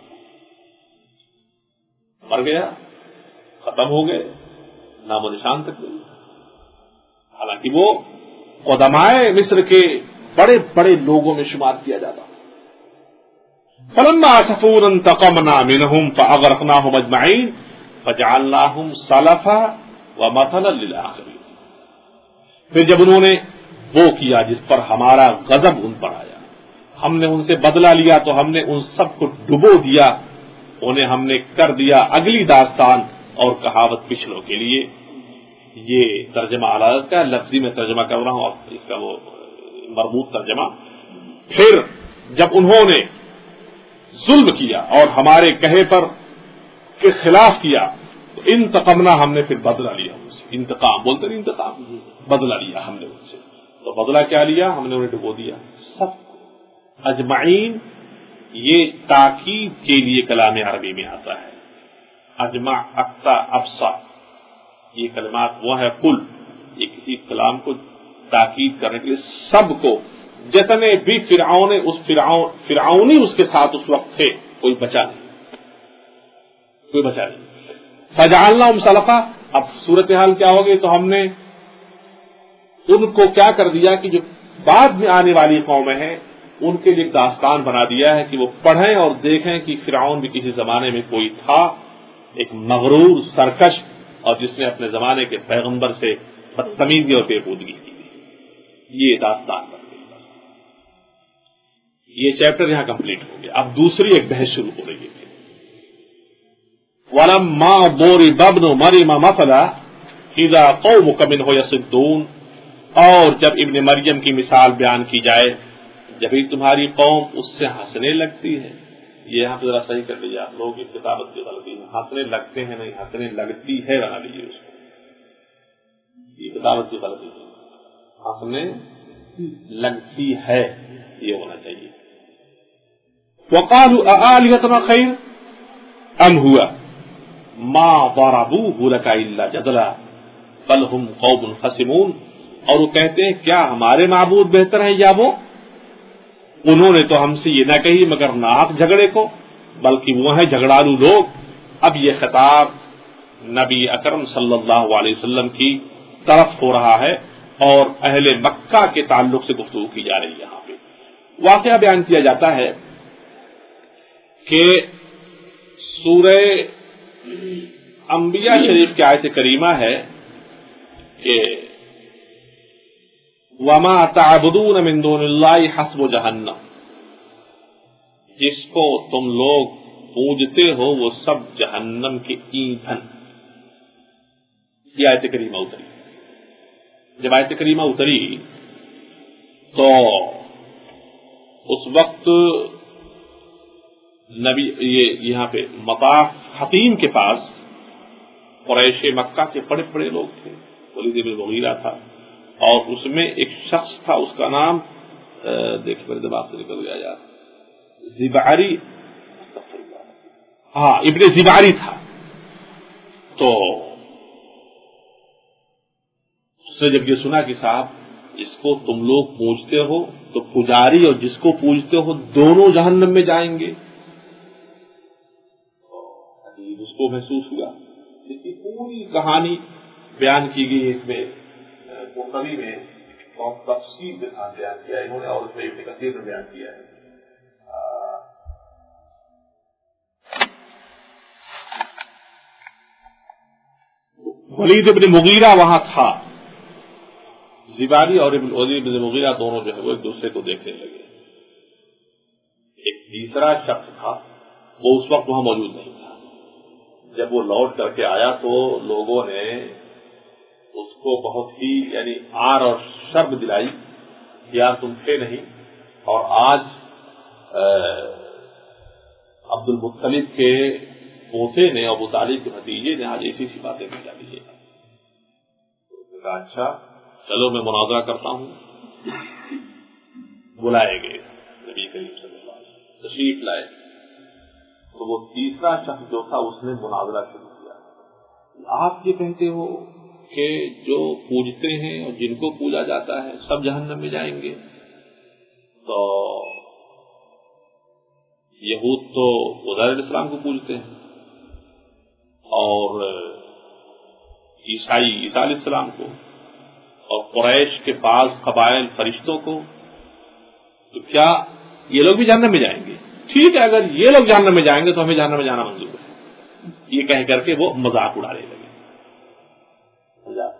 مر گیا، ختم ہو گئے، نام و نشان تک مل گیا۔ حالانکہ وہ قدمائے مصر کے بڑے بڑے لوگوں میں شمار کیا جاتا۔ فلما آسفونا انتقمنا منهم فاغرقناهم اجمعین فجعلناهم سلفا ومثلا للآخرین، پھر جب انہوں نے وہ کیا جس پر ہمارا غضب ان پر آیا، ہم نے ان سے بدلہ لیا تو ہم نے ان سب کو ڈبو دیا، انہیں ہم نے کر دیا اگلی داستان اور کہاوت پچھلوں کے لیے۔ یہ ترجمہ عدالت کا لفظی میں ترجمہ کر رہا ہوں اور اس کا وہ مربوط ترجمہ۔ پھر جب انہوں نے ظلم کیا اور ہمارے کہے پر کے خلاف کیا تو انتقمنا، ہم نے پھر بدلہ لیا ان سے۔ انتقام بولتے نہیں، انتقام بدلہ لیا ہم نے ان سے، تو بدلہ کیا لیا؟ ہم نے انہیں ڈبو دیا سب اجمعین۔ یہ تاکید کے لیے کلام عربی میں آتا ہے، اجمع، اقصا، ابصا، یہ کلمات وہ ہے کل، یہ کسی کلام کو تاکید کرنے کے لیے سب کو، جتنے بھی فرعون اس فرعون فرعونی اس کے ساتھ اس وقت تھے کوئی بچا نہیں، کوئی بچا نہیں۔ فجعلناہم سلفا، اب صورتحال کیا ہوگی؟ تو ہم نے ان کو کیا کر دیا کہ جو بعد میں آنے والی قومیں ہیں ان کے لیے داستان بنا دیا ہے کہ وہ پڑھیں اور دیکھیں کہ فرعون بھی کسی زمانے میں کوئی تھا، ایک مغرور سرکش، اور جس نے اپنے زمانے کے پیغمبر سے بدتمیزی اور بے بودگی کی۔ یہ داستان بن گئی۔ یہ چیپٹر یہاں کمپلیٹ ہو گیا۔ اب دوسری ایک بحث شروع ہو رہی ہے۔ وَلَمَّا ضُرِبَ ابْنُ مَرْيَمَ مَثَلًا إِذَا قَوْمُكَ مِنْهُ يَصِدُّونَ، اور جب ابن مریم کی مثال بیان کی جائے جبھی تمہاری قوم اس سے ہنسنے لگتی ہے۔ یہ یہاں پہ ذرا صحیح کر لیجیے آپ لوگ، اس کتابت کی غلطی ہے، ہنسنے لگتے ہیں نہیں، ہنسنے لگتی ہے بنا لیجیے اس کو، یہ کتابت کی غلطی ہے، ہنسنے لگتی ہے یہ ہونا چاہیے۔ وَقَالُوا أَآلِهَتُنَا خَيْرٌ أَمْ هُوَ مَا ضَرَبُوهُ لَكَ إِلَّا جَدَلًا بَلْ هُمْ قَوْمٌ خَصِمُونَ، اور وہ کہتے ہیں کیا ہمارے معبود بہتر ہیں یا وہ؟ انہوں نے تو ہم سے یہ نہ کہی مگر ناحق جھگڑے کو، بلکہ وہ ہیں جھگڑالو لوگ۔ اب یہ خطاب نبی اکرم صلی اللہ علیہ وسلم کی طرف ہو رہا ہے اور اہل مکہ کے تعلق سے گفتگو کی جا رہی ہے۔ یہاں پہ واقعہ بیان کیا جاتا ہے کہ سورہ انبیاء شریف کی آیت کریمہ ہے کہ وَمَا تَعْبُدُونَ مِن دُونِ اللَّهِ حَسْبُ جَهَنَّمَ، جس کو تم لوگ پوجتے ہو وہ سب جہنم کے ایندھن۔ یہ آیت کریمہ اتری۔ جب آیت کریمہ اتری تو اس وقت نبی یہ یہاں پہ مطاف حتیم کے پاس قریش مکہ کے بڑے بڑے لوگ تھے، ولید بن مغیرہ تھا، اور اس میں ایک شخص تھا اس کا نام دیکھ میرے دماغ سے نکل گیا یار، زبعری، ہاں ابن زبعری تھا۔ تو اس نے جب یہ سنا کہ صاحب جس کو تم لوگ پوجتے ہو تو پجاری اور جس کو پوجتے ہو دونوں جہنم میں جائیں گے، اس کو محسوس ہوا. اس کی پوری کہانی بیان کی گئی اس میں قرطبی میں بہت تفصیل کے ساتھ بیان کیا انہوں نے، اور اس میں ابن کثیر نے بیان کیا ہے. ولید ابن مغیرہ وہاں تھا. زباری اور ولید ابن مغیرہ دونوں جو ہے وہ ایک دوسرے کو دیکھنے لگے. ایک تیسرا شخص تھا وہ اس وقت وہاں موجود نہیں تھا. جب وہ لوٹ کر کے آیا تو لوگوں نے اس کو بہت ہی یعنی آر اور شرم دلائی کہ یار تم تھے نہیں، اور آج عبد المطلب کے پوتے نے ابو طالب کے بھتیجے نے آج ایسی سی باتیں کی جا رہی ہے. اچھا چلو میں مناظرہ کرتا ہوں. بلائے گئے نبی کریم صلی اللہ علیہ وسلم، تشریف لائے. تو وہ تیسرا شخص جو تھا اس نے مناظرہ شروع کیا. آپ یہ کہتے ہو کہ جو پوجتے ہیں اور جن کو پوجا جاتا ہے سب جہنم میں جائیں گے، تو یہود تو عزیر علیہ السلام کو پوجتے ہیں اور عیسائی عیسیٰ علیہ السلام کو، اور قریش کے بعض قبائل فرشتوں کو، تو کیا یہ لوگ بھی جہنم میں جائیں گے؟ ٹھیک ہے، اگر یہ لوگ جہنم میں جائیں گے تو ہمیں جہنم میں جانا منظور ہے. یہ کہہ کر کے وہ مذاق اڑانے لگے. مذاق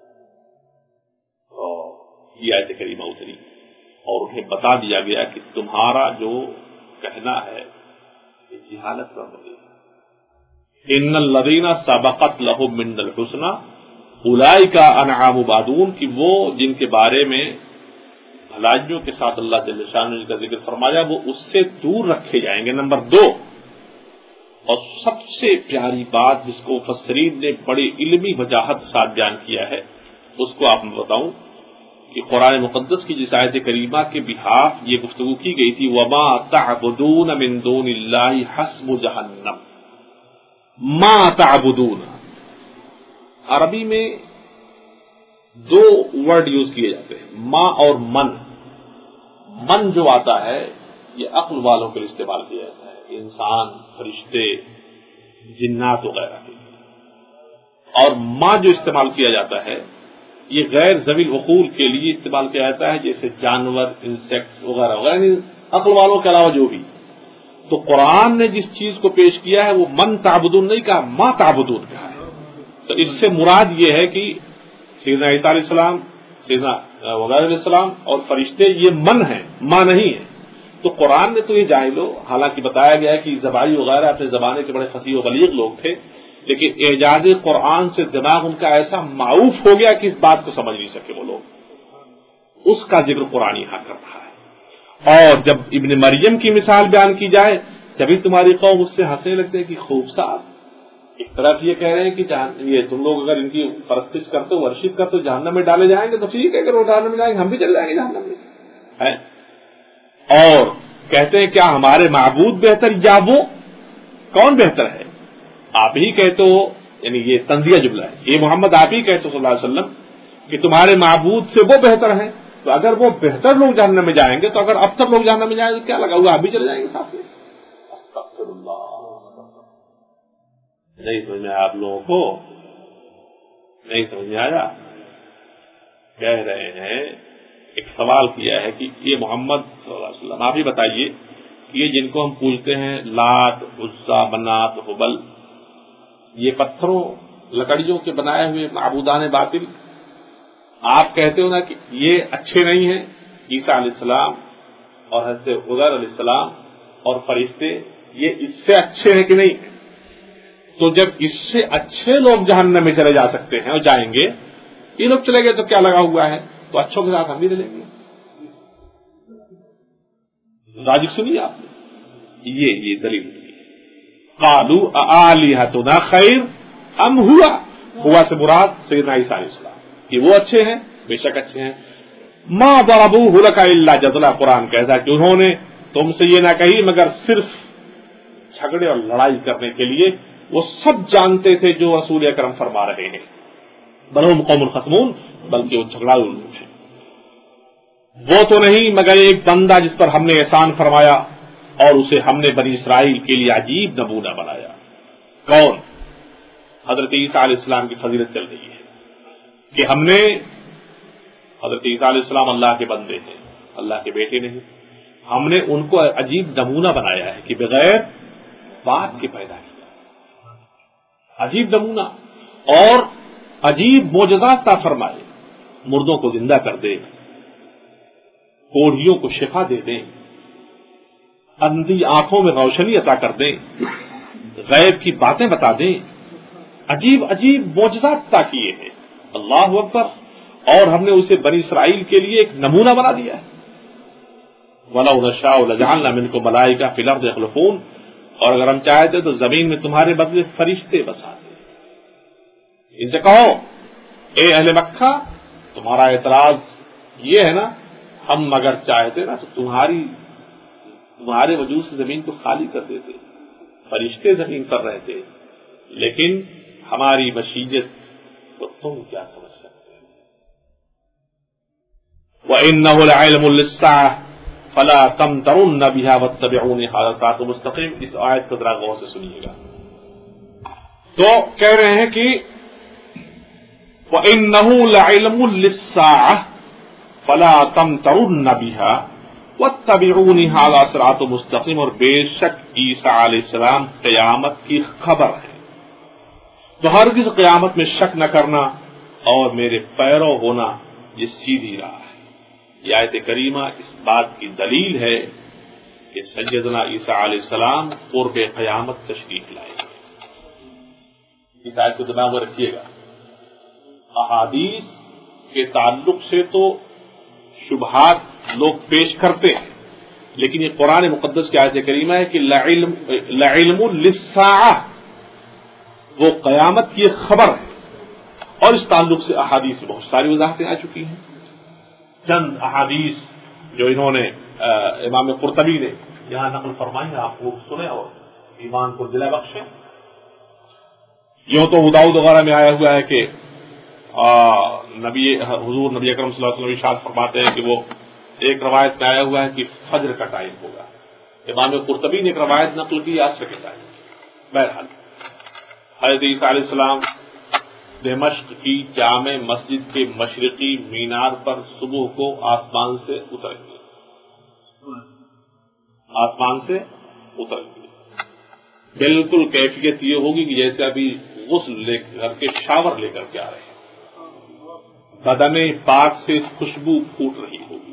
اور یہ آیت کریمہ اتری اور انہیں بتا دیا گیا کہ تمہارا جو کہنا ہے یہ جہالت پر مبنی ہے. ان الذین سبقت لهم من الحسنى اولئک انعام بعدون، کہ وہ جن کے بارے میں بھلائیوں کے ساتھ اللہ جل شانہ کا ذکر فرمایا وہ اس سے دور رکھے جائیں گے. نمبر دو، اور سب سے پیاری بات جس کو مفسرین نے بڑی علمی وجاہت کے ساتھ بیان کیا ہے اس کو آپ میں بتاؤں کہ قرآن مقدس کی جس آیت کریمہ کے بحاف یہ گفتگو کی گئی تھی، وما تعبدون من دون اللہ حسب جہنم. ما تعبدون عربی میں دو ورڈ یوز کیے جاتے ہیں، ما اور من. من جو آتا ہے یہ عقل والوں کے لیے استعمال کیا جاتا ہے، انسان، فرشتے، جنات وغیرہ کے لیے. اور ما جو استعمال کیا جاتا ہے یہ غیر ذوی العقول کے لیے استعمال کیا جاتا ہے، جیسے جانور، انسیکٹس وغیرہ وغیرہ، یعنی عقل والوں کے علاوہ جو بھی. تو قرآن نے جس چیز کو پیش کیا ہے وہ من تعبدون نہیں کہا، ما تعبدون کہا ہے. تو اس سے مراد یہ ہے کہ سیدنا عیسیٰ علیہ السلام، سیدنا عزیر علیہ السلام اور فرشتے یہ من ہیں، ما نہیں ہے. تو قرآن نے تو یہ جاہلو، حالانکہ بتایا گیا ہے کہ زبانی وغیرہ اپنے زمانے کے بڑے فصیح و بلیغ لوگ تھے، لیکن اعجاز قرآن سے دماغ ان کا ایسا معروف ہو گیا کہ اس بات کو سمجھ نہیں سکے وہ لوگ. اس کا ذکر قرآن یہاں کر رہا ہے. اور جب ابن مریم کی مثال بیان کی جائے جبھی تمہاری قوم اس سے ہنسنے لگتے ہیں کہ خوب صاحب. ایک طرف یہ کہہ رہے ہیں کہ یہ تم لوگ اگر ان کی پرستش کرتے ہو، ورشپ کرتے ہو، جہنم میں ڈالے جائیں گے، تو ٹھیک ہے اگر وہ جہنم میں جائیں گے ہم بھی چلے جائیں گے جہنم میں. اور کہتے ہیں کیا ہمارے معبود بہتر یا وہ؟ کون بہتر ہے؟ آپ ہی کہتے ہو، یعنی یہ تنزیہ جملہ ہے، یہ محمد آپ ہی کہتے ہو صلی اللہ علیہ وسلم کہ تمہارے معبود سے وہ بہتر ہیں. تو اگر وہ بہتر لوگ جہنم میں جائیں گے تو اگر اب تک لوگ جہنم میں جائیں گے تو کیا لگا ہوا آپ بھی چلے جائیں گے ساتھ میں. استغفر اللہ. نہیں سمجھ میں آپ لوگوں کو نہیں سمجھ میں آیا؟ کہہ رہے ہیں، ایک سوال کیا ہے کہ یہ محمد صلی اللہ علیہ وسلم آپ ہی بتائیے کہ یہ جن کو ہم پوجتے ہیں لات، عزا، منات، حبل، یہ پتھروں لکڑیوں کے بنائے ہوئے معبودان باطل، آپ کہتے ہو نا کہ یہ اچھے نہیں ہیں. عیسیٰ علیہ السلام اور حضرت عزیر علیہ السلام اور فرشتے یہ اس سے اچھے ہیں کہ نہیں؟ تو جب اس سے اچھے لوگ جہنم میں چلے جا سکتے ہیں اور جائیں گے، یہ لوگ چلے گئے تو کیا لگا ہوا ہے؟ تو اچھوں کے ساتھ ہم بھی لیں گے. راجب سنیے آپ نے، یہ یہ دلیل. قالوا اآلہتنا خیر ام ہوا، ہوا سے مراد سیدنا عیسیٰ علیہ السلام کہ وہ اچھے ہیں، بے شک اچھے ہیں. ما ضربوہ لک الا جدلا، قرآن کہتا ہے کہ انہوں نے تم سے یہ نہ کہی مگر صرف جھگڑے اور لڑائی کرنے کے لیے. وہ سب جانتے تھے جو رسول اکرم فرما رہے ہیں. بل ہم قوم خصمون، بلکہ وہ جھگڑالو لوگ ہیں. وہ تو نہیں مگر ایک بندہ جس پر ہم نے احسان فرمایا اور اسے ہم نے بنی اسرائیل کے لیے عجیب نمونہ بنایا. کون؟ حضرت عیسیٰ علیہ السلام کی فضیلت چل رہی ہے کہ ہم نے حضرت عیسیٰ علیہ السلام اللہ کے بندے ہیں، اللہ کے بیٹے نہیں. ہم نے ان کو عجیب نمونہ بنایا ہے کہ بغیر باپ کے پیدا کیا. عجیب نمونہ اور عجیب معجزات عطا فرمائے. مردوں کو زندہ کر دے، کوڑھیوں کو شفا دے دیں، اندھی آنکھوں میں روشنی عطا کر دیں، غیب کی باتیں بتا دیں. عجیب عجیب معجزات عطا کیے ہیں. اللہ اکبر. اور ہم نے اسے بنی اسرائیل کے لیے ایک نمونہ بنا دیا ہے. وَلَوْ نَشَاءُ لَجَعَلْنَا مِنْكُمْ مَلَائِكَةً فِي الْأَرْضِ يَخْلُفُونَ. اور اگر ہم چاہتے تو زمین میں تمہارے بدلے فرشتے بساتے. ان سے کہو اے اہل مکہ، تمہارا اعتراض یہ ہے نا، ہم اگر چاہتے نا تو تمہاری تمہارے وجود سے زمین کو خالی کر دیتے، فرشتے زمین پر رہتے، لیکن ہماری مشیت تو تم کیا سمجھ سکتے. وَإِنَّهُ لَعِلْمٌ لِلسَّاعَةِ فَلَا تَمْتَرُنَّ بِهَا وَاتَّبِعُونِ هَذَا الصِّرَاطُ الْمُسْتَقِيمُ. اس آیت کو ذرا غور سے سنیے گا. تو کہہ رہے ہیں کہ وَإِنَّهُ لَعِلْمٌ لِلسَّاعَةِ فَلَا تَمْتَرُنَّ بِهَا وَاتَّبِعُونِ هَذَا الصِّرَاطُ الْمُسْتَقِيمُ. اور بے شک عیسیٰ علیہ السلام قیامت کی خبر ہے، تو ہرگز قیامت میں شک نہ کرنا اور میرے پیرو ہونا یہ سیدھی راہ ہے. یہ آیت کریمہ اس بات کی دلیل ہے کہ سیدنا عیسیٰ علیہ السلام قرب قیامت تشریف لائیں گے. اس آیت کو دماغ میں رکھیے گا. احادیث کے تعلق سے تو شبہات لوگ پیش کرتے ہیں، لیکن یہ قرآن مقدس کی آیت کریمہ ہے کہ لعلم لعلم للساعہ، وہ قیامت کی ایک خبر ہے. اور اس تعلق سے احادیث میں بہت ساری وضاحتیں آ چکی ہیں. چند احادیث جو انہوں نے امام قرطبی نے یہاں نقل فرمائی ہیں، آپ کو سنیں اور ایمان کو دلا بخشیں. یوں تو ابو داؤد وغیرہ میں آیا ہوا ہے کہ نبی حضور نبی اکرم صلی اللہ علیہ وسلم ارشاد فرماتے ہیں کہ وہ ایک روایت میں آیا ہوا ہے کہ فجر کا ٹائم ہوگا. امام قرطبی نے ایک روایت نقل کی عصر کے ٹائم. بہرحال حضرت عیسیٰ علیہ السلام دمشق کی جامع مسجد کے مشرقی مینار پر صبح کو آسمان سے اتریں گے. آسمان سے اتریں گے. بالکل کیفیت یہ ہوگی کہ جیسے ابھی غسل لے کر کے شاور لے کر کے آ رہے ہیں. بدن پاک سے خوشبو پھوٹ رہی ہوگی.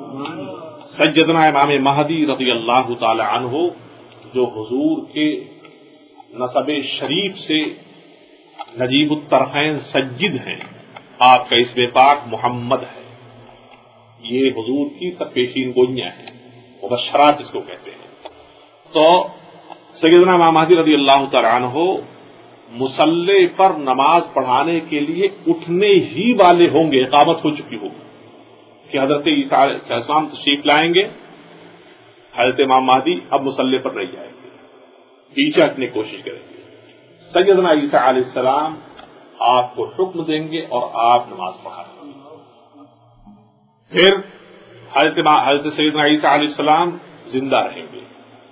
سیدنا امام مہدی رضی اللہ تعالی عنہ جو حضور کے نسب شریف سے نجیب الطرفین سجد ہیں، آپ کا اسم پاک محمد ہے. یہ حضور کی سب پیشین گوئیاں ہیں، مبشرات جس کو کہتے ہیں. تو سیدنا امام مہدی رضی اللہ تعالی عنہ مصلی پر نماز پڑھانے کے لیے اٹھنے ہی والے ہوں گے، اقامت ہو چکی ہوگی کہ حضرت عیسیٰ علیہ السلام تشریف لائیں گے. حضرت امام مہدی اب مصلی پر نہیں جائیں گے، پیچھے ہٹنے کی کوشش کریں گے. سیدنا عیسیٰ علیہ السلام آپ کو حکم دیں گے اور آپ نماز پڑھائیں گے. پھر حضرت حضرت سیدنا عیسیٰ علیہ السلام زندہ رہیں گے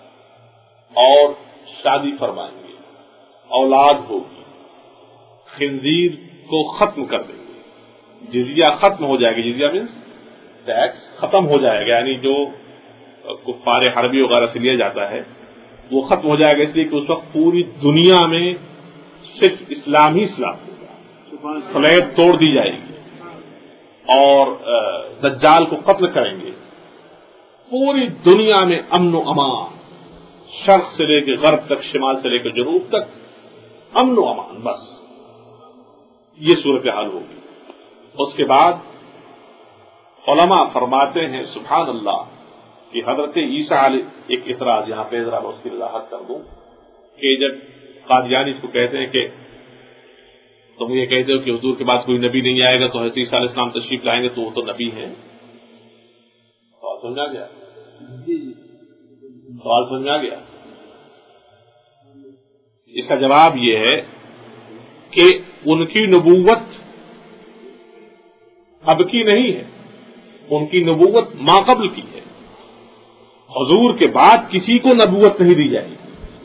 اور شادی فرمائیں گے، اولاد ہوگی، خنزیر کو ختم کر دیں گے، جزیہ ختم ہو جائے گی. جزیہ مینس ٹیکس ختم ہو جائے گا، یعنی جو کفار حربی وغیرہ سے لیا جاتا ہے وہ ختم ہو جائے گا. اس لیے کہ اس وقت پوری دنیا میں صرف اسلام ہی اسلام ہوگا. سلیب توڑ دی جائے گی اور دجال کو قتل کریں گے. پوری دنیا میں امن و امان، شرق سے لے کے غرب تک، شمال سے لے کے جنوب تک امن و امان. بس یہ صورتحال ہوگی. اس کے بعد علماء فرماتے ہیں سبحان اللہ کہ حضرت عیسیٰ علیہ ایک اعتراض یہاں پہ ذرا میں اس کی وضاحت کر دوں کہ جب قادیانی اس کو کہتے ہیں کہ تم یہ کہتے ہو کہ حضور کے بعد کوئی نبی نہیں آئے گا تو حضرت عیسیٰ علیہ السلام تشریف لائیں گے تو وہ تو نبی ہیں. سوال سمجھا گیا؟ سوال سمجھا گیا؟ اس کا جواب یہ ہے کہ ان کی نبوت اب کی نہیں ہے، ان کی نبوت ما قبل کی ہے. حضور کے بعد کسی کو نبوت نہیں دی جائے گی.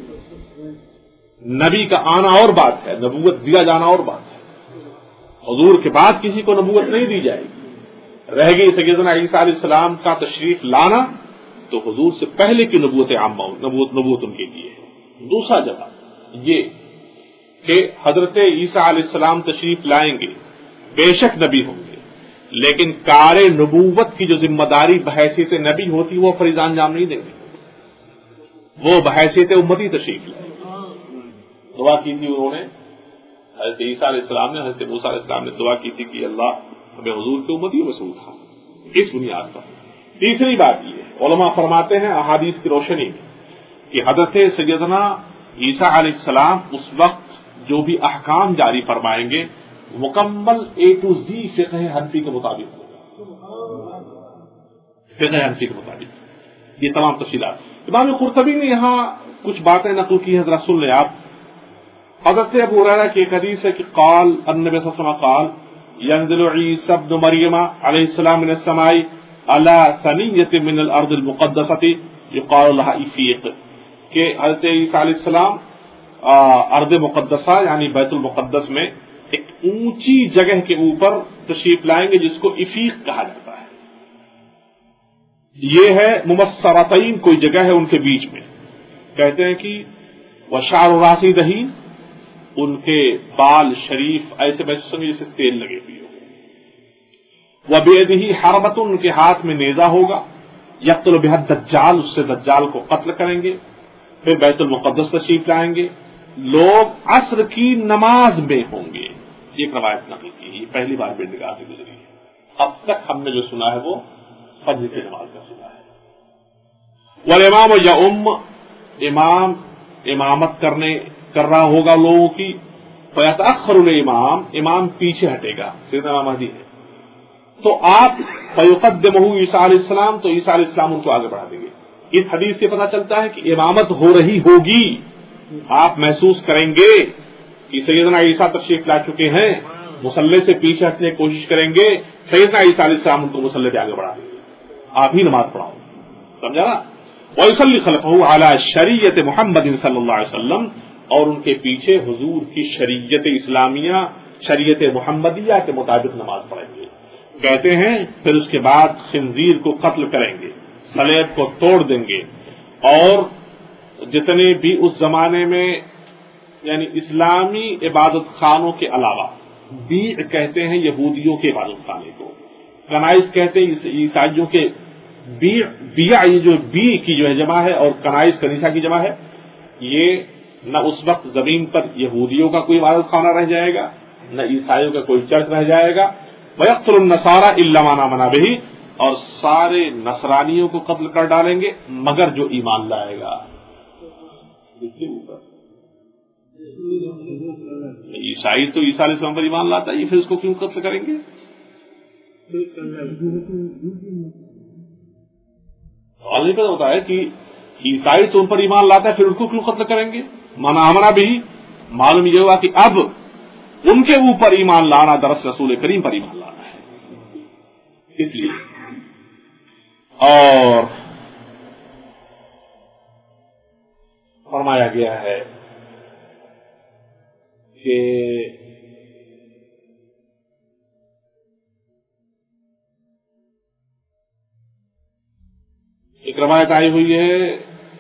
نبی کا آنا اور بات ہے، نبوت دیا جانا اور بات ہے. حضور کے بعد کسی کو نبوت نہیں دی جائے گی. رہ گئی سیدنا عیسیٰ علیہ السلام کا تشریف لانا، تو حضور سے پہلے کی نبوت عامہ نبوت نبوت ان کے لیے ہے. دوسرا جواب یہ کہ حضرت عیسیٰ علیہ السلام تشریف لائیں گے، بے شک نبی ہوں گے، لیکن کار نبوت کی جو ذمہ داری بحیثیت نبی ہوتی وہ فریضہ انجام نہیں دیں گے. وہ بحیثیت امتی تشریف لائیں. دعا کی تھی انہوں نے، حضرت عیسیٰ علیہ السلام نے، حضرت موسیٰ علیہ السلام نے دعا کی تھی کہ اللہ ہمیں حضور کی امتیوں میں سے اٹھا. اس بنیاد پر تیسری بات یہ علماء فرماتے ہیں احادیث کی روشنی میں کہ حضرت سیدنا عیسیٰ علیہ السلام اس وقت جو بھی احکام جاری فرمائیں گے مکمل اے ٹو زی فقہ حنفی کے مطابق ہوگا. فقہ حنفی کے مطابق یہ تمام تفصیلات. امام قرطبی نے یہاں کچھ باتیں نقل کی ہیں، ذرا سن لیں آپ. حضرت ابو ہریرہ کی ایک حدیث ہے کہ قال النبی صلی اللہ علیہ وسلم قال ينزل عيسى ابن مريم عليه السلام من السماء على ثنية من الارض المقدسة يقال لها افیق، کہ حضرت عیسیٰ علیہ السلام ارض مقدسہ یعنی بیت المقدس میں ایک اونچی جگہ کے اوپر تشریف لائیں گے جس کو افیق کہا جاتا ہے. یہ ہے ممسرتین، کوئی جگہ ہے ان کے بیچ میں. کہتے ہیں کہ وشعر راسی دہین، ان کے بال شریف ایسے محسوس جیسے تیل لگے ہوئے ہو. وبیدہ حربۃ، ان کے ہاتھ میں نیزہ ہوگا. یقتل بہا الدجال، اس سے دجال کو قتل کریں گے. پھر بیت المقدس تشریف لائیں گے. لوگ عصر کی نماز میں ہوں گے. ایک روایت نقل کی، یہ پہلی بار بندگاہ سے گزری ہے. اب تک ہم نے جو سنا ہے وہ فجر کی نماز کا سنا ہے. والامام یؤم، امام امامت کرنے کر رہا ہوگا لوگوں کی. فیتأخر الامام، امام پیچھے ہٹے گا، سیدنا امام مہدی ہے تو آپ فیقدمہ عیسیٰ علیہ السلام، تو عیسیٰ علیہ السلام ان کو آگے بڑھا دیں گے. اس حدیث سے پتہ چلتا ہے کہ امامت ہو رہی ہوگی. آپ محسوس کریں گے کہ سیدنا عیسیٰ تشریف لا چکے ہیں، مصلی سے پیچھے ہٹنے کی کوشش کریں گے، سیدنا عیسیٰ علیہ السلام ان کو مصلی پہ آگے بڑھا دیں گے. آپ ہی نماز پڑھاؤ، سمجھا نا. ویصلی خلفہ علی شریعت محمد صلی اللہ علیہ وسلم، اور ان کے پیچھے حضور کی شریعت اسلامیہ، شریعت محمدیہ کے مطابق نماز پڑھیں گے. کہتے ہیں پھر اس کے بعد خنزیر کو قتل کریں گے، صلیب کو توڑ دیں گے، اور جتنے بھی اس زمانے میں یعنی اسلامی عبادت خانوں کے علاوہ بیع کہتے ہیں یہودیوں کے عبادت خانے کو، کنائز کہتے ہیں عیسائیوں کے بیع. بیع یہ جو بی کی جو ہے جمع ہے اور کنائز کنیسہ کی جمع ہے. یہ نہ اس وقت زمین پر یہودیوں کا کوئی عبادت خانہ رہ جائے گا، نہ عیسائیوں کا کوئی چرچ رہ جائے گا. وَيَقْتُلُ النَّصَارَىٰ إِلَّا مَنْ آمَنَ بِهِ، اور سارے نصرانیوں کو قتل کر ڈالیں گے مگر جو ایمان لائے گا. عیسائی تو عیسیٰ علیہ السلام پر ایمان لاتا ہے، پھر اس کو کیوں قتل کریں گے؟ سوال نہیں پیدا ہوتا ہے کہ عیسائی تو ان پر ایمان لاتا ہے پھر ان کو کیوں قتل کریں گے؟ من آمن بھی معلوم یہ ہوا کہ اب ان کے اوپر ایمان لانا درس رسول کریم پر ایمان لانا ہے. اس لیے اور فرمایا گیا ہے کہ ایک روایت آئی ہوئی ہے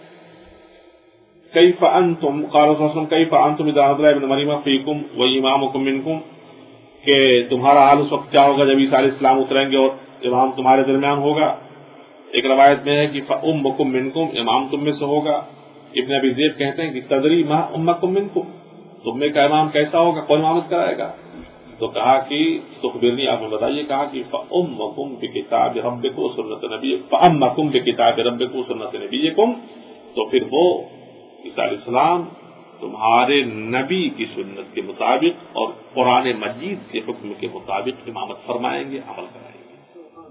کیف انتم قال صلی اللہ علیہ وسلم کیف انتم اذا حضر ابن مریم فیکم و امامکم منکم، کہ تمہارا حال اس وقت کیا ہوگا جب عیسیٰ علیہ السلام اتریں گے اور امام تمہارے درمیان ہوگا. ایک روایت میں ہے کہ فامکم منکم، امام تم میں سے ہوگا. ابن ابی ذئب کہتے ہیں کہ تدری ما امکم منکم، تم میں کا امام کیسا ہوگا، کون امامت کرائے گا؟ تو کہا کہ تخبرنی، آپ نے بتائیے. کہا کہ فامکم بکتاب ربکم و سنت نبیکم، فامکم بکتاب ربکم و سنت نبیکم، تو پھر وہ عیسیٰ علیہ السلام تمہارے نبی کی سنت کے مطابق اور قرآن مجید کے حکم کے مطابق امامت فرمائیں گے، عمل کرائیں گے.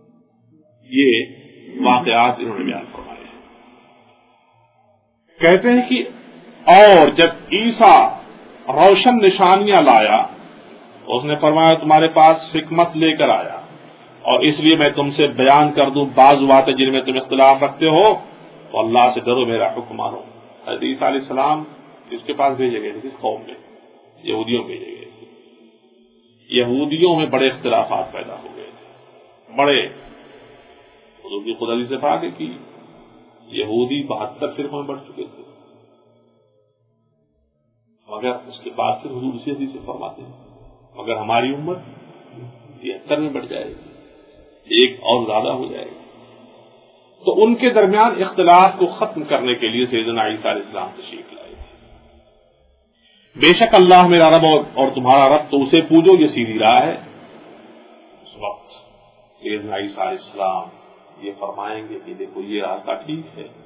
یہ واقعات انہوں نے بیان فرمائے ہیں. کہتے ہیں کہ اور جب عیسیٰ روشن نشانیاں لایا، اس نے فرمایا تمہارے پاس حکمت لے کر آیا، اور اس لیے میں تم سے بیان کر دوں بعض باتیں جن میں تم اختلاف رکھتے ہو تو اللہ سے ڈرو، میرا حکم مانو۔ حضرت عیسیٰ علیہ السلام اس کے پاس بھیجے گئے تھے، کس قوم میں؟ یہودیوں میں بھیجے گئے تھے۔ یہودیوں میں بڑے اختلافات پیدا ہو گئے تھے، بڑے حضور کی خود علی سے بات ہے کہ یہودی بہتر فرقوں میں بڑھ چکے تھے، مگر اس کے بعد پھر حضور اسی حدیث سے فرماتے ہیں مگر ہماری امت تہتر میں بڑھ جائے گی، ایک اور زیادہ ہو جائے گا۔ تو ان کے درمیان اختلاف کو ختم کرنے کے لیے سیدنا عیسیٰ علیہ السلام تشریف لائے تھے۔ بے شک اللہ میرا رب اور تمہارا رب، تو اسے پوجو، یہ سیدھی راہ ہے۔ اس وقت سیدنا عیسیٰ علیہ السلام یہ فرمائیں گے کہ دیکھو یہ راستہ ٹھیک ہے۔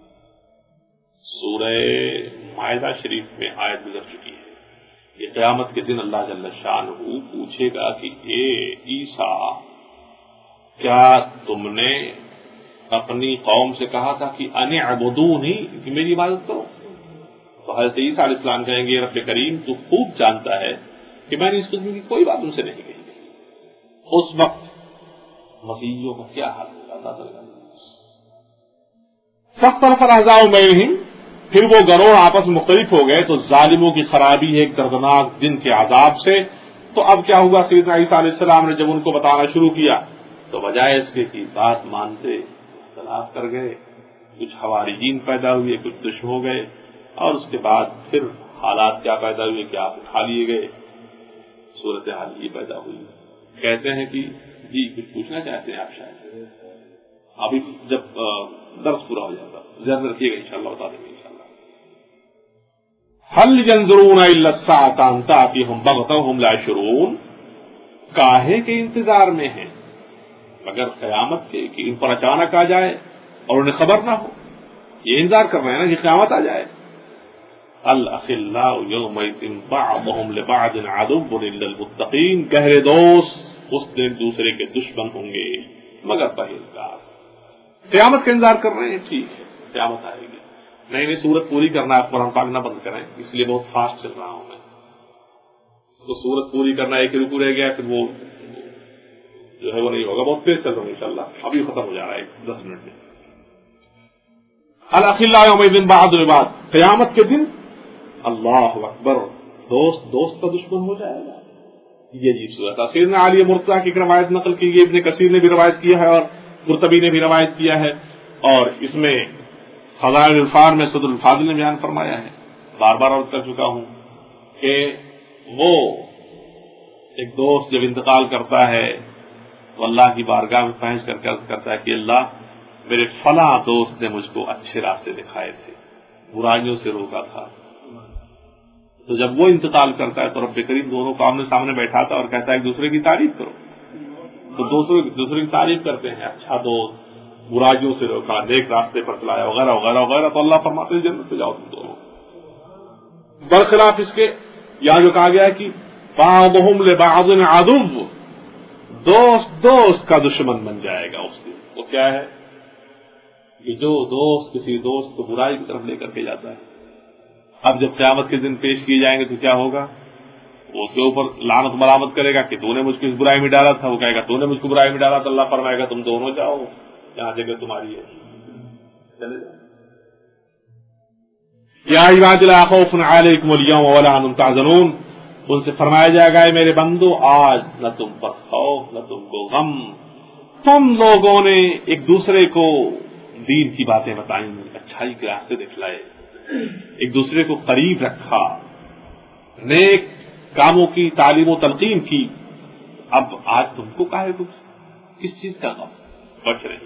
سورہ مائدہ شریف میں آیت گزر چکی ہے کہ قیامت کے دن اللہ جل شانہ پوچھے گا کہ اے عیسیٰ، کیا تم نے اپنی قوم سے کہا تھا کہ ان اعبدونی، کہ میری عبادت کرو؟ تو حضرت عیسیٰ علیہ السلام کہیں گے رب کریم تو خوب جانتا ہے کہ میں نے اس قسم کی کوئی بات ان سے نہیں کہی۔ اس وقت مسیحیوں کا کیا حال ہوگا اندازہ لگا لیجیے۔ فاختلف الاحزاب بینہم، پھر وہ گروہ آپس میں مختلف ہو گئے، تو ظالموں کی خرابی ہے ایک دردناک دن کے عذاب سے۔ تو اب کیا ہوا؟ سیدنا عیسیٰ علیہ السلام نے جب ان کو بتانا شروع کیا تو بجائے اس کے کی بات مانتے اختلاف کر گئے، کچھ حواریین پیدا ہوئے، کچھ دشمن ہو گئے، اور اس کے بعد پھر حالات کیا پیدا ہوئے کہ آپ اٹھا لیے گئے، صورتحال یہ پیدا ہوئی۔ کہتے ہیں کہ جی کچھ پوچھنا چاہتے ہیں آپ؟ شاید ابھی جب درس پورا ہو جائے گا ذہن رکھیے گا، انشاءاللہ بتا دیں گے انشاءاللہ۔ هل ينظرون الا الساعة ان تأتيهم بغتة وهم لا يشعرون، کاہے کے انتظار میں ہیں مگر قیامت کے کہ ان پر اچانک آ جائے اور انہیں خبر نہ ہو۔ یہ انتظار کر رہے ہیں نا کہ قیامت آ جائے۔ الاخلاء يومئذ بعضهم لبعض عدو الا المتقين، گہرے دوست اس دن دوسرے کے دشمن ہوں گے مگر پرہیزگار۔ قیامت کا انتظار کر رہے ہیں، ٹھیک ہے قیامت آئے گی، نہیں نہیں سورت پوری کرنا ہے، قرآن پاک نہ بند کریں، اس لیے بہت فاسٹ چل رہا ہوں میں۔ تو سورت پوری کرنا، ایک رکوع رہ گیا، پھر وہ جو ہے وہ نہیں ہوگا، بہت تیز چل رہا ہوں انشاءاللہ، ابھی ختم ہو جا رہا ہے دس منٹ میں۔ الاخلاء یومئذ بعض لبعض، قیامت کے دن اللہ اکبر، دوست دوست کا دشمن ہو جائے گا۔ یہ عجیب صورت ہے۔ سیدنا علی مرتضیٰ کی روایت نقل کی گئی، ابن کثیر نے بھی روایت کیا ہے اور قرطبی نے بھی روایت کیا ہے، اور اس میں فضائل العرفان میں صدر الفاضل نے بیان فرمایا ہے، بار بار عرض کر چکا ہوں کہ وہ ایک دوست جب انتقال کرتا ہے تو اللہ کی بارگاہ میں پہنچ کر کے عرض کرتا ہے کہ اللہ میرے فلاں دوست نے مجھ کو اچھے راستے دکھائے تھے، برائیوں سے روکا تھا۔ تو جب وہ انتقال کرتا ہے تو رب کریم دونوں کو آمنے سامنے بیٹھاتا اور کہتا ہے ایک دوسرے کی تعریف کرو، تو دوسرے دوسرے کی تعریف کرتے ہیں، اچھا دوست، برائیوں سے روکا، نیک راستے پر چلایا، وغیرہ وغیرہ وغیرہ، تو اللہ فرماتے ہیں جنت پہ جاؤ تم دونوں۔ برخلاف اس کے یہاں جو کہا گیا ہے کہ بعضهم لبعض عدو، دوست دوست کا دشمن بن جائے گا اس دن۔ وہ کیا ہے کہ جو دوست کسی دوست کو برائی کی طرف لے کر کے جاتا ہے، اب جب قیامت کے دن پیش کیے جائیں گے تو کیا ہوگا؟ وہ اس کے اوپر لعنت ملامت کرے گا کہ تو نے مجھ کو اس برائی میں ڈالا تھا، وہ کہے گا تو نے مجھ کو برائی میں ڈالا، تو اللہ فرمائے گا تم دونوں جاؤ جہاں جگہ تمہاری ہے، چلے جاؤ۔ یا عباد لا خوف علیکم اليوم ولا انتم تحزنون، ان سے فرمایا جائے گا اے میرے بندو آج نہ تم پر خوف نہ تم کو غم، تم لوگوں نے ایک دوسرے کو دین کی باتیں بتائیں، اچھائی کے راستے دکھلائے، ایک دوسرے کو قریب رکھا، نیک کاموں کی تعلیم و تلقین کی، اب آج تم کو کہے کس چیز کا غم؟ بچ رہے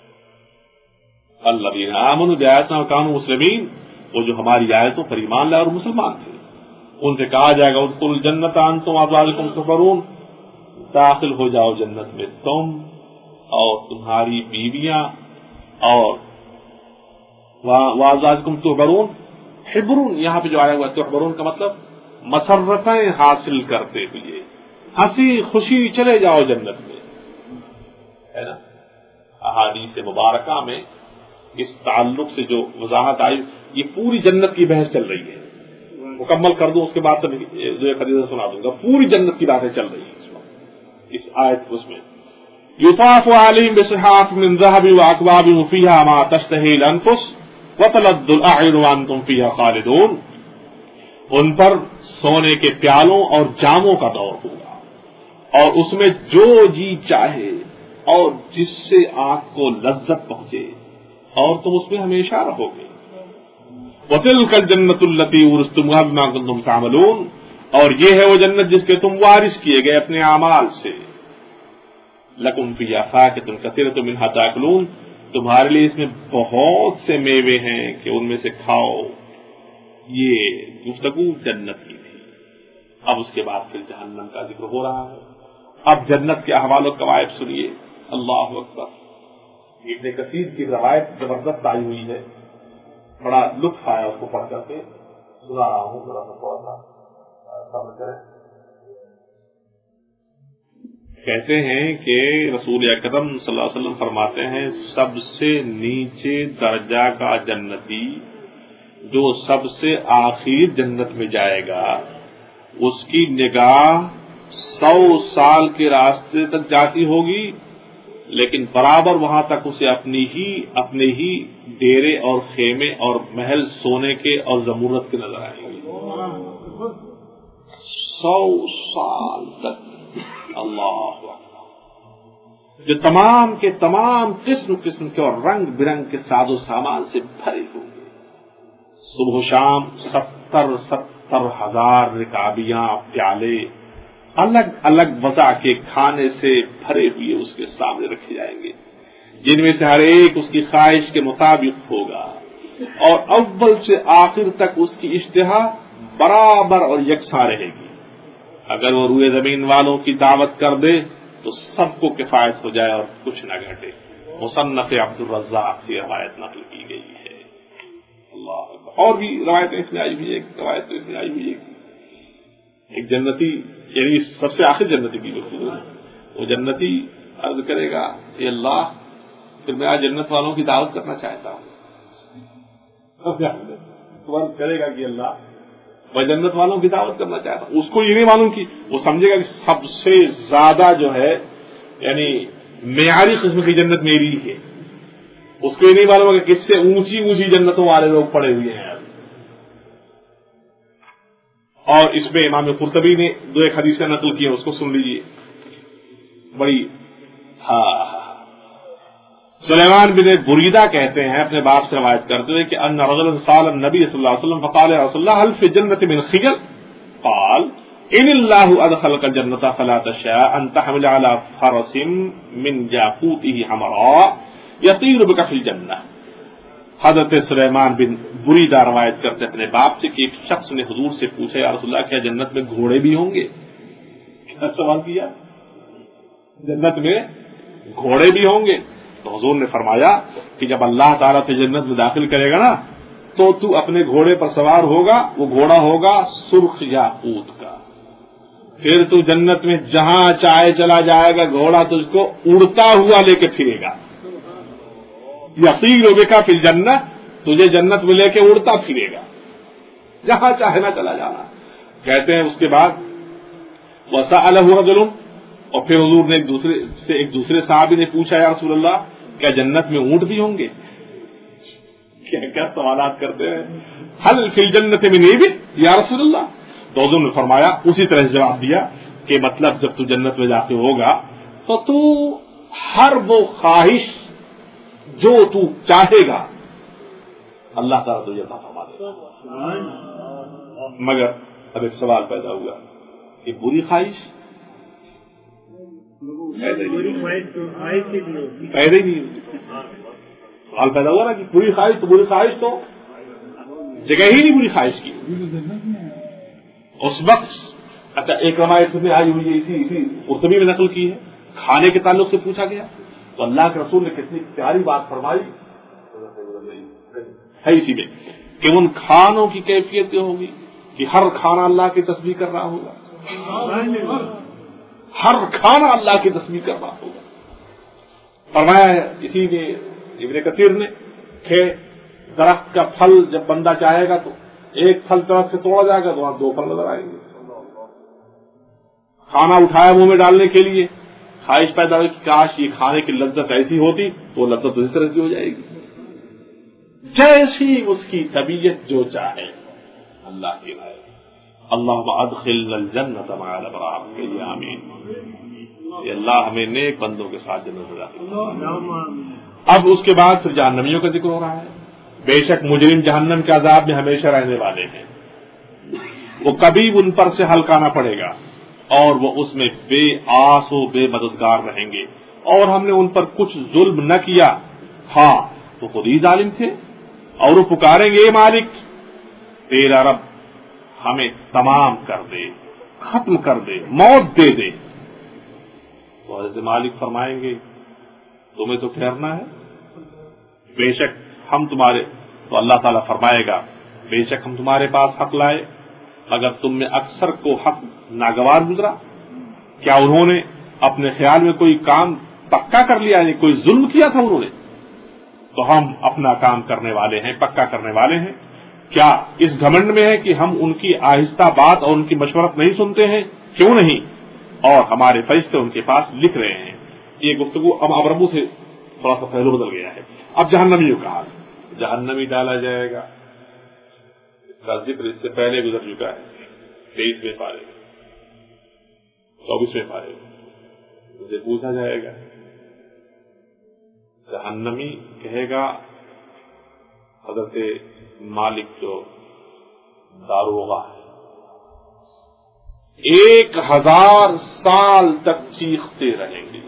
الذین آمنوا بآیاتنا وکانوا مسلمین، وہ جو ہماری آیتوں پر ایمان لائے اور مسلمان تھے، ان سے کہا جائے گا ادخلوا الجنۃ انتم وازواجکم تحبرون، داخل ہو جاؤ جنت میں تم اور تمہاری بیویاں، اور وازواجکم تحبرون، حبرون یہاں پہ جو آیا ہوا تحبرون کا مطلب مسرتیں حاصل کرتے ہوئے، ہنسی خوشی چلے جاؤ جنت میں، ہے نا۔ احادیث مبارکہ میں اس تعلق سے جو وضاحت آئی، یہ پوری جنت کی بحث چل رہی ہے، مکمل کر دوں اس کے بعد تو جو فریضہ سنا دوں گا، پوری جنت کی باتیں چل رہی ہیں اس وقت اس آیت اس میں یطاف علیہم بصحاف من ذهب واکواب فیہا ما تشتہی الانفس وتلذ الاعین وانتم فیہا خالدون. ان پر سونے کے پیالوں اور جاموں کا دور ہوگا اور اس میں جو جی چاہے اور جس سے آنکھ کو لذت پہنچے اور تم اس میں ہمیشہ رہو گے. وَتِلْكَ الْجَنَّةُ الَّتِي أُورِثْتُمُوهَا بِمَا كُنتُمْ تَعْمَلُونَ. اور یہ ہے وہ جنت جس کے تم وارث کیے گئے اپنے اعمال سے. لَكُمْ فِيهَا فَاكِهَةٌ كَثِيرَةٌ مِنْهَا تَأْكُلُونَ. تمہارے لیے اس میں بہت سے میوے ہیں کہ ان میں سے کھاؤ. یہ گفتگو جنت کی تھی. اب اس کے بعد پھر جہنم کا ذکر ہو رہا ہے. اب جنت کے احوال و قواعد سنیے. اللہ اکبر. ابن کثیر کی روایت زبردست آئی ہوئی ہے, بڑا لطف آیا اس کو پڑھ کر کے. سنا رہا ہوں, ذرا سا تھوڑا سا سمجھ کریں. کہتے ہیں کہ رسول اکرم صلی اللہ علیہ وسلم فرماتے ہیں سب سے نیچے درجہ کا جنتی جو سب سے آخر جنت میں جائے گا اس کی نگاہ سو سال کے راستے تک جاتی ہوگی, لیکن برابر وہاں تک اسے اپنی ہی اپنے ہی ڈیرے اور خیمے اور محل سونے کے اور زمرد کے نظر آئیں گے. سو سال تک. اللہ جو تمام کے تمام قسم قسم کے اور رنگ برنگ کے ساز و سامان سے بھرے ہوں گے. صبح و شام ستر ستر ہزار رکابیاں پیالے الگ الگ وضع کے کھانے سے بھرے ہوئے اس کے سامنے رکھے جائیں گے, جن میں سے ہر ایک اس کی خواہش کے مطابق ہوگا اور اول سے آخر تک اس کی اشتہا برابر اور یکساں رہے گی. اگر وہ روئے زمین والوں کی دعوت کر دے تو سب کو کفایت ہو جائے اور کچھ نہ گھٹے. مصنف عبد الرزاق سے روایت نقل کی گئی ہے. اللہ اور بھی روایتیں اس میں آئی ہوئی ہے. ایک روایت اس میں آئی ہوئی ہے ایک جنتی, یعنی سب سے آخر جنتی کی گفتگو ہے. وہ جنتی عرض کرے گا اے اللہ پھر میں آج جنت والوں کی دعوت کرنا چاہتا ہوں. تو عرض کرے گا کہ اللہ میں جنت والوں کی دعوت کرنا چاہتا ہوں. اس کو یہ نہیں معلوم کی وہ سمجھے گا کہ سب سے زیادہ جو ہے یعنی معیاری قسم کی جنت میری ہے. اس کو یہ نہیں معلوم کہ کس سے اونچی اونچی جنتوں والے لوگ پڑے ہوئے ہیں. اور اس میں امام قرطبی نے دو ایک حدیثیں نقل کی ہیں, اس کو سن لیجیے. بڑی ہاں سلیمان بن بریدہ کہتے ہیں اپنے باپ سے روایت کرتے ہوئے کہ ان رجلا سال النبی صلی اللہ علیہ وسلم فقال یا رسول اللہ هل في الجنة من خجل قال ان الله ادخلك الجنة فلا تشاء ان تحمل على فرس من جاقوته حمراء يطير بك في الجنة. حضرت سلیمان بن بریدہ روایت کرتے اپنے باپ سے کہ ایک شخص نے حضور سے پوچھا یا رسول اللہ کیا جنت میں گھوڑے بھی ہوں گے؟ کیا سوال کیا؟ جنت میں گھوڑے بھی ہوں گے؟ تو حضور نے فرمایا کہ جب اللہ تعالیٰ سے جنت میں داخل کرے گا نا تو تو اپنے گھوڑے پر سوار ہوگا, وہ گھوڑا ہوگا سرخ یاقوت کا. پھر تو جنت میں جہاں چاہے چلا جائے گا, گھوڑا تجھ کو اڑتا ہوا لے کے پھرے گا. یقین بکا فی الجنہ, تجھے جنت میں لے کے اڑتا پھرے گا, جہاں چاہے نہ چلا جانا. کہتے ہیں اس کے بعد وسألہ رجل, اور پھر حضور نے ایک دوسرے سے ایک دوسرے صحابی نے پوچھا یا رسول اللہ کیا جنت میں اونٹ بھی ہوں گے؟ کیا کیا سوالات کرتے ہیں. حل فی الجنت من ابل یا رسول اللہ. تو حضور نے فرمایا اسی طرح سے جواب دیا کہ مطلب جب تو جنت میں داخل ہوگا تو تو ہر وہ خواہش جو تو چاہے گا اللہ تعالیٰ تجھے عطا فرما دے گا. مگر اب ایک سوال پیدا ہوا کہ بری خواہش پیدا ہی نہیں. سوال پیدا ہوا نا کہ بری خواہش تو بری خواہش تو جگہ ہی نہیں بری خواہش کی اس وقت. اچھا ایک روایت میں آئی ہوئی ہے اسی اسی قرطبی میں نقل کی ہے, کھانے کے تعلق سے پوچھا گیا تو اللہ کے رسول نے کتنی پیاری بات فرمائی ہے اسی میں کہ ان کھانوں کی کیفیت یہ ہوگی کہ ہر کھانا اللہ کی تسبیح کر رہا ہوگا, ہر کھانا اللہ کی تسبیح کر رہا ہوگا. فرمایا ہے اسی میں ابن کثیر نے کہ درخت کا پھل جب بندہ چاہے گا تو ایک پھل درخت سے توڑا جائے گا تو وہاں دو پھل نظر آئیں گے. کھانا اٹھایا منہ میں ڈالنے کے لیے خواہش پیدا ہوئی کہ کاش یہ کھانے کی لذت ایسی ہوتی تو وہ لذت اسی طرح کی ہو جائے گی جیسی اس کی طبیعت جو چاہے. اللہ کی رائے اللہم ادخلنا الجنت مع الابرار کے لیے آمین. اللہ ہمیں نیک بندوں کے ساتھ جنت میں داخل کرے. اب اس کے بعد پھر جہنمیوں کا ذکر ہو رہا ہے. بے شک مجرم جہنم کے عذاب میں ہمیشہ رہنے والے ہیں, وہ کبھی ان پر سے ہلکانا پڑے گا اور وہ اس میں بے آس و بے مددگار رہیں گے. اور ہم نے ان پر کچھ ظلم نہ کیا, ہاں وہ خود ہی ظالم تھے, اور وہ پکاریں گے اے مالک تیرا رب ہمیں تمام کر دے, ختم کر دے, موت دے دے. تو حضرت مالک فرمائیں گے تمہیں تو ٹھہرنا ہے, بے شک ہم تمہارے. تو اللہ تعالیٰ فرمائے گا بے شک ہم تمہارے پاس حق لائے, اگر تم میں اکثر کو حق ناگوار گزرا. کیا انہوں نے اپنے خیال میں کوئی کام پکا کر لیا, یعنی کوئی ظلم کیا تھا انہوں نے؟ تو ہم اپنا کام کرنے والے ہیں, پکا کرنے والے ہیں. کیا اس گھمنڈ میں ہے کہ ہم ان کی آہستہ بات اور ان کی مشورت نہیں سنتے ہیں؟ کیوں نہیں, اور ہمارے فرشتے ان کے پاس لکھ رہے ہیں. یہ گفتگو اب ابربو سے تھوڑا سا پہلو بدل گیا ہے. اب جہنمیوں کا حال, جہنمی ڈالا جائے گا, اس کا ذکر اس سے پہلے گزر چکا ہے. تیئیسویں پارے چوبیسویں پارے اسے پوچھا جائے گا. جہنمی کہے گا حضرت مالک جو داروغہ ہے ایک ہزار سال تک چیختے رہیں گے.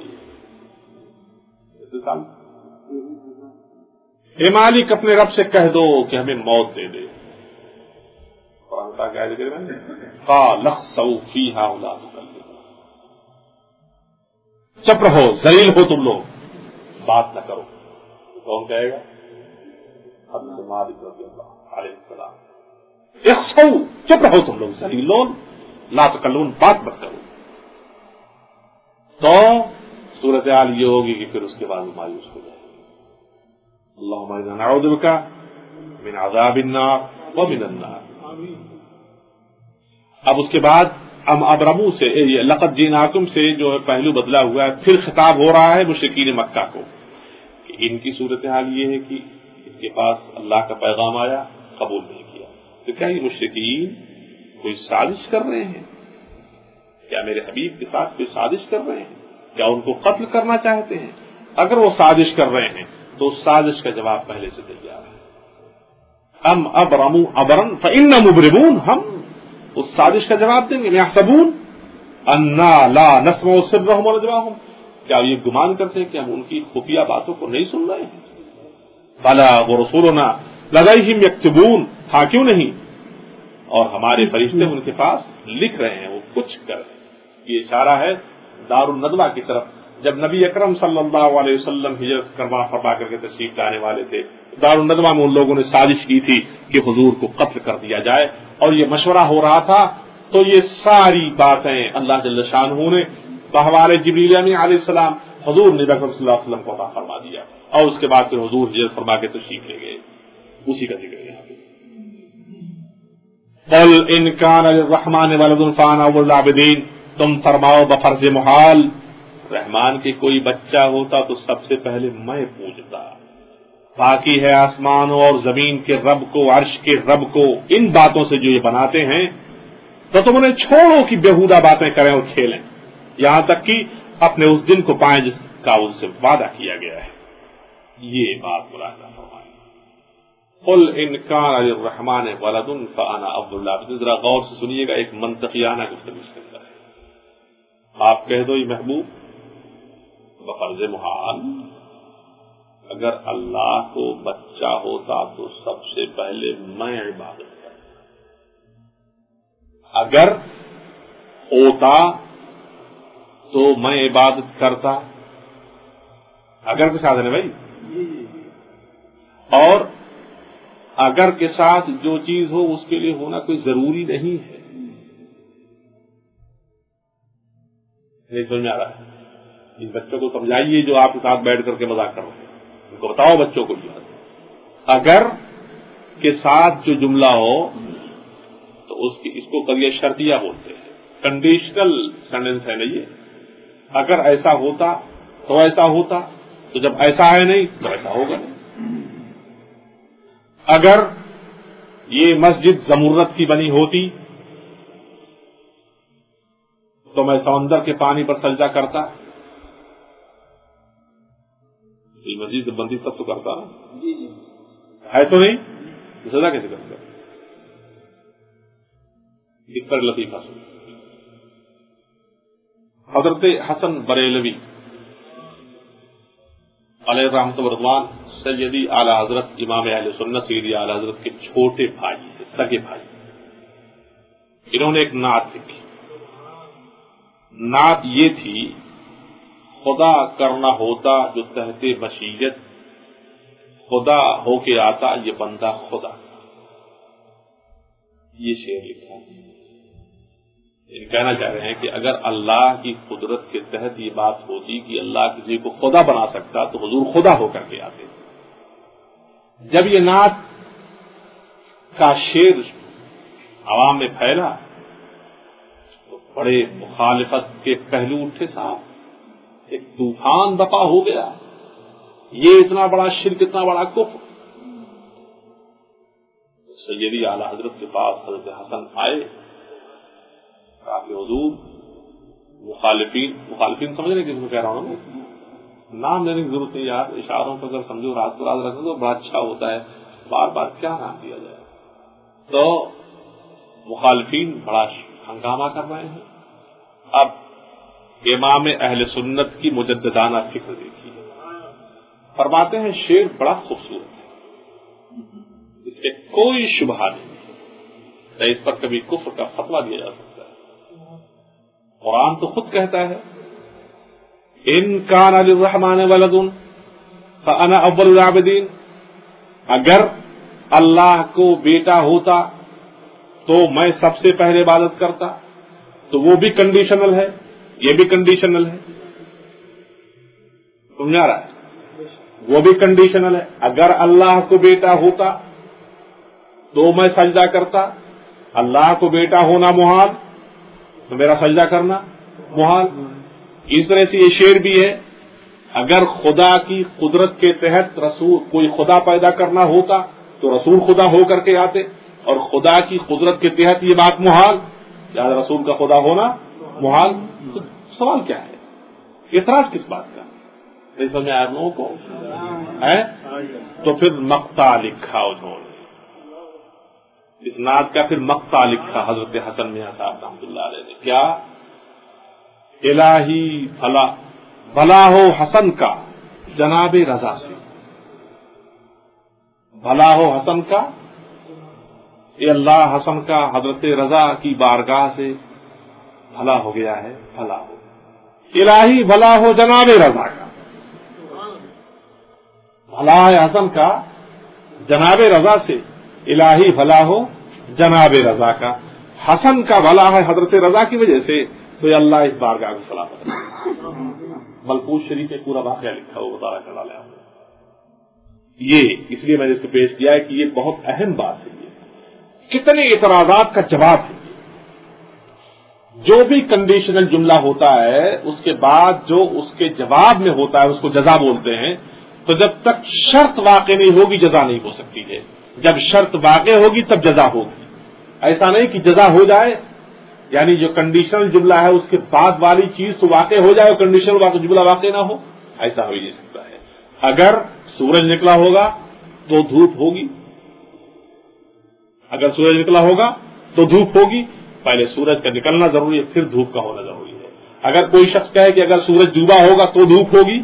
اے مالک اپنے رب سے کہہ دو کہ ہمیں موت دے دے. قرآن کا کیا ذکر ہے, قال اخسؤوا فیہا ولا تکلمون, چپ رہو, ذلیل ہو تم لوگ, بات نہ کرو. کون کہے گا؟ حضرت مالک رضی اللہ علیہ السلام. اخسؤوا, چپ رہو تم لوگ, ذلیلون, لا تکلمون, بات مت کرو. تو صورتحال یہ ہوگی کہ پھر اس کے بعد مایوس ہو جائے. اللہم انا نعوذ بک من عذاب النار ومن النار. اب اس کے بعد ام ابرمو سے لقد جئناکم سے جو پہلو بدلا ہوا ہے, پھر خطاب ہو رہا ہے مشرکین مکہ کو کہ ان کی صورتحال یہ ہے کہ ان کے پاس اللہ کا پیغام آیا, قبول نہیں کیا. تو کیا یہ مشرکین کوئی سازش کر رہے ہیں؟ کیا میرے حبیب کے ساتھ کوئی سازش کر رہے ہیں؟ کیا ان کو قتل کرنا چاہتے ہیں؟ اگر وہ سازش کر رہے ہیں تو اس سازش کا جواب پہلے سے تیار ہے. ام ابرمو ابرن فإنا مبرمون, ہم اس سازش کا جواب دیں گے. یحسبون انا لا نسمع سرهم ونجواهم, کیا یہ گمان کرتے ہیں کہ ہم ان کی خفیہ باتوں کو نہیں سن رہے ہیں؟ بلا ورسولنا لدیہم یکتبون, ہاں کیوں نہیں, اور ہمارے فرشتے ان کے پاس لکھ رہے ہیں, وہ کچھ کر رہے ہیں. یہ اشارہ ہے دار الندوہ کی طرف. جب نبی اکرم صلی اللہ علیہ وسلم ہجرت کروا فرما کر کے تشریف لانے والے تھے, دار الندوہ میں ان لوگوں نے سازش کی تھی کہ حضور کو قتل کر دیا جائے, اور یہ مشورہ ہو رہا تھا. تو یہ ساری باتیں اللہ جل شانہ نے بحوالے جبریل امین علیہ السلام حضور نبی اکرم صلی اللہ علیہ وسلم کو عطا فرما دیا, اور اس کے بعد پھر حضور ہجرت فرما کے تشریف لے گئے. اسی کا ذکر ہے یہاں پہ. قل ان کان للرحمن ولد فانا اول العابدین, تم فرماؤ بفرض محال رحمان کے کوئی بچہ ہوتا تو سب سے پہلے میں پوجتا. باقی ہے آسمانوں اور زمین کے رب کو, عرش کے رب کو. ان باتوں سے جو یہ بناتے ہیں تو تم انہیں چھوڑو کہ بےہودہ باتیں کریں اور کھیلیں, یہاں تک کہ اپنے اس دن کو پائیں جس کا ان سے وعدہ کیا گیا ہے. یہ بات ملاحظہ فرمائیں. قل ان کان للرحمن ولد فانا عبد اللہ. ذرا غور سے سنیے گا, ایک منطقیانہ گفتگو اس کے اندر ہے. آپ کہہ دو یہ محبوب بفرض محال اگر اللہ کو بچہ ہوتا تو سب سے پہلے میں عبادت کرتا. اگر ہوتا تو میں عبادت کرتا. اگر کے ساتھ ہے بھائی, اور اگر کے ساتھ جو چیز ہو اس کے لیے ہونا کوئی ضروری نہیں ہے. نہیں سمجھ میں آ رہا ہے؟ ان بچوں کو سمجھائیے جو آپ کے ساتھ بیٹھ کر کے مذاق کر رہے ہیں, ان کو بتاؤ بچوں کو بھی. اگر کے ساتھ جو جملہ ہو تو اس کی اس کو کبھی شرطیہ بولتے ہیں, کنڈیشنل سینٹینس ہے نا یہ. اگر ایسا ہوتا تو ایسا ہوتا، تو جب ایسا ہے نہیں تو ایسا ہوگا نہیں۔ اگر یہ مسجد زمرد کی بنی ہوتی تو میں سمندر کے پانی پر سجدہ کرتا، یہ مسجد بندی تب تو کرتا نا، ہے تو نہیں، سجدہ کیسے کرتا؟ ایک پر لطیفہ سن، حضرت حسن بریلوی علیہ رحمۃ ورضوان سیدی اعلی حضرت امام اہل سنت سیدی اعلی حضرت کے چھوٹے بھائی، سگے بھائی، انہوں نے ایک نعت لکھی۔ نعت یہ تھی، خدا کرنا ہوتا جو تحت مشیت، خدا ہو کے آتا یہ بندہ خدا۔ یہ شعر لکھا، یہ کہنا چاہ رہے ہیں کہ اگر اللہ کی قدرت کے تحت یہ بات ہوتی کہ اللہ کسی کو خدا بنا سکتا تو حضور خدا ہو کر کے آتے۔ جب یہ نعت کا شعر عوام میں پھیلا تو بڑے مخالفت کے پہلو اٹھے صاحب، ایک طوفان بپا ہو گیا، یہ اتنا بڑا شرک، اتنا بڑا کفر۔ سیدی اعلی حضرت کے پاس حضرت حسن آئے، کہا کہ حضور مخالفین مخالفین سمجھ رہے کس کو کہہ رہا ہوں، نام لینے کی ضرورت نہیں یار، اشاروں پر اگر سمجھو رات کو رات رکھو تو بڑا اچھا ہوتا ہے، بار بار کیا نام دیا جائے۔ تو مخالفین بڑا ہنگامہ کر رہے ہیں۔ اب امام اہل سنت کی مجددانہ فکر دیکھیے، فرماتے ہیں شعر بڑا خوبصورت ہے، اس سے کوئی شبہ نہیں، نہ اس پر کبھی کفر کا فتویٰ دیا جا سکتا ہے۔ قرآن تو خود کہتا ہے ان کان للرحمن ولد فانا اول العابدین، اگر اللہ کو بیٹا ہوتا تو میں سب سے پہلے عبادت کرتا، تو وہ بھی کنڈیشنل ہے، یہ بھی کنڈیشنل ہے، سمجھا رہا ہے، وہ بھی کنڈیشنل ہے۔ اگر اللہ کو بیٹا ہوتا تو میں سجدہ کرتا، اللہ کو بیٹا ہونا محال تو میرا سجدہ کرنا محال۔ اس طرح سے یہ شعر بھی ہے، اگر خدا کی قدرت کے تحت رسول کوئی خدا پیدا کرنا ہوتا تو رسول خدا ہو کر کے آتے، اور خدا کی قدرت کے تحت یہ بات محال، یا رسول کا خدا ہونا محال، تو سوال کیا ہے، اعتراض کس بات کا؟ نہیں سمجھ آیا آپ لوگوں کو ہے؟ تو پھر مقطع لکھا انہوں نے، اس نعت کا پھر مقطع لکھا حضرت حسن میاں صاحب رحمۃ اللہ علیہ نے، کیا؟ الہی بھلا بھلا ہو حسن کا جناب رضا سے، بھلا ہو حسن کا، اے اللہ حسن کا حضرت رضا کی بارگاہ سے بھلا ہو گیا ہے، بھلا ہو الہی بھلا ہو جناب رضا کا، بھلا ہے حسن کا جناب رضا سے، الہی بھلا ہو جناب رضا کا، حسن کا بھلا ہے حضرت رضا کی وجہ سے، تو یہ اللہ اس بارگاہ کو سلامت رکھے۔ ملکوت شریف میں پورا واقعہ لکھا ہوا بتا رہا ہے، یہ اس لیے میں نے اس کو پیش کیا ہے کہ یہ بہت اہم بات ہے، یہ کتنے اعتراضات کا جواب ہے۔ جو بھی کنڈیشنل جملہ ہوتا ہے اس کے بعد جو اس کے جواب میں ہوتا ہے اس کو جزا بولتے ہیں، تو جب تک شرط واقع نہیں ہوگی جزا نہیں ہو سکتی ہے، جب شرط واقع ہوگی تب جزا ہوگی۔ ایسا نہیں کہ جزا ہو جائے، یعنی جو کنڈیشنل جملہ ہے اس کے بعد والی چیز تو واقع ہو جائے اور کنڈیشنل جملہ واقع نہ ہو، ایسا ہو ہی نہیں سکتا ہے۔ اگر سورج نکلا ہوگا تو دھوپ ہوگی، اگر سورج نکلا ہوگا تو دھوپ ہوگی، پہلے سورج کا نکلنا ضروری ہے پھر دھوپ کا ہونا ضروری ہے۔ اگر کوئی شخص کہے کہ اگر سورج ڈوبا ہوگا تو دھوپ ہوگی،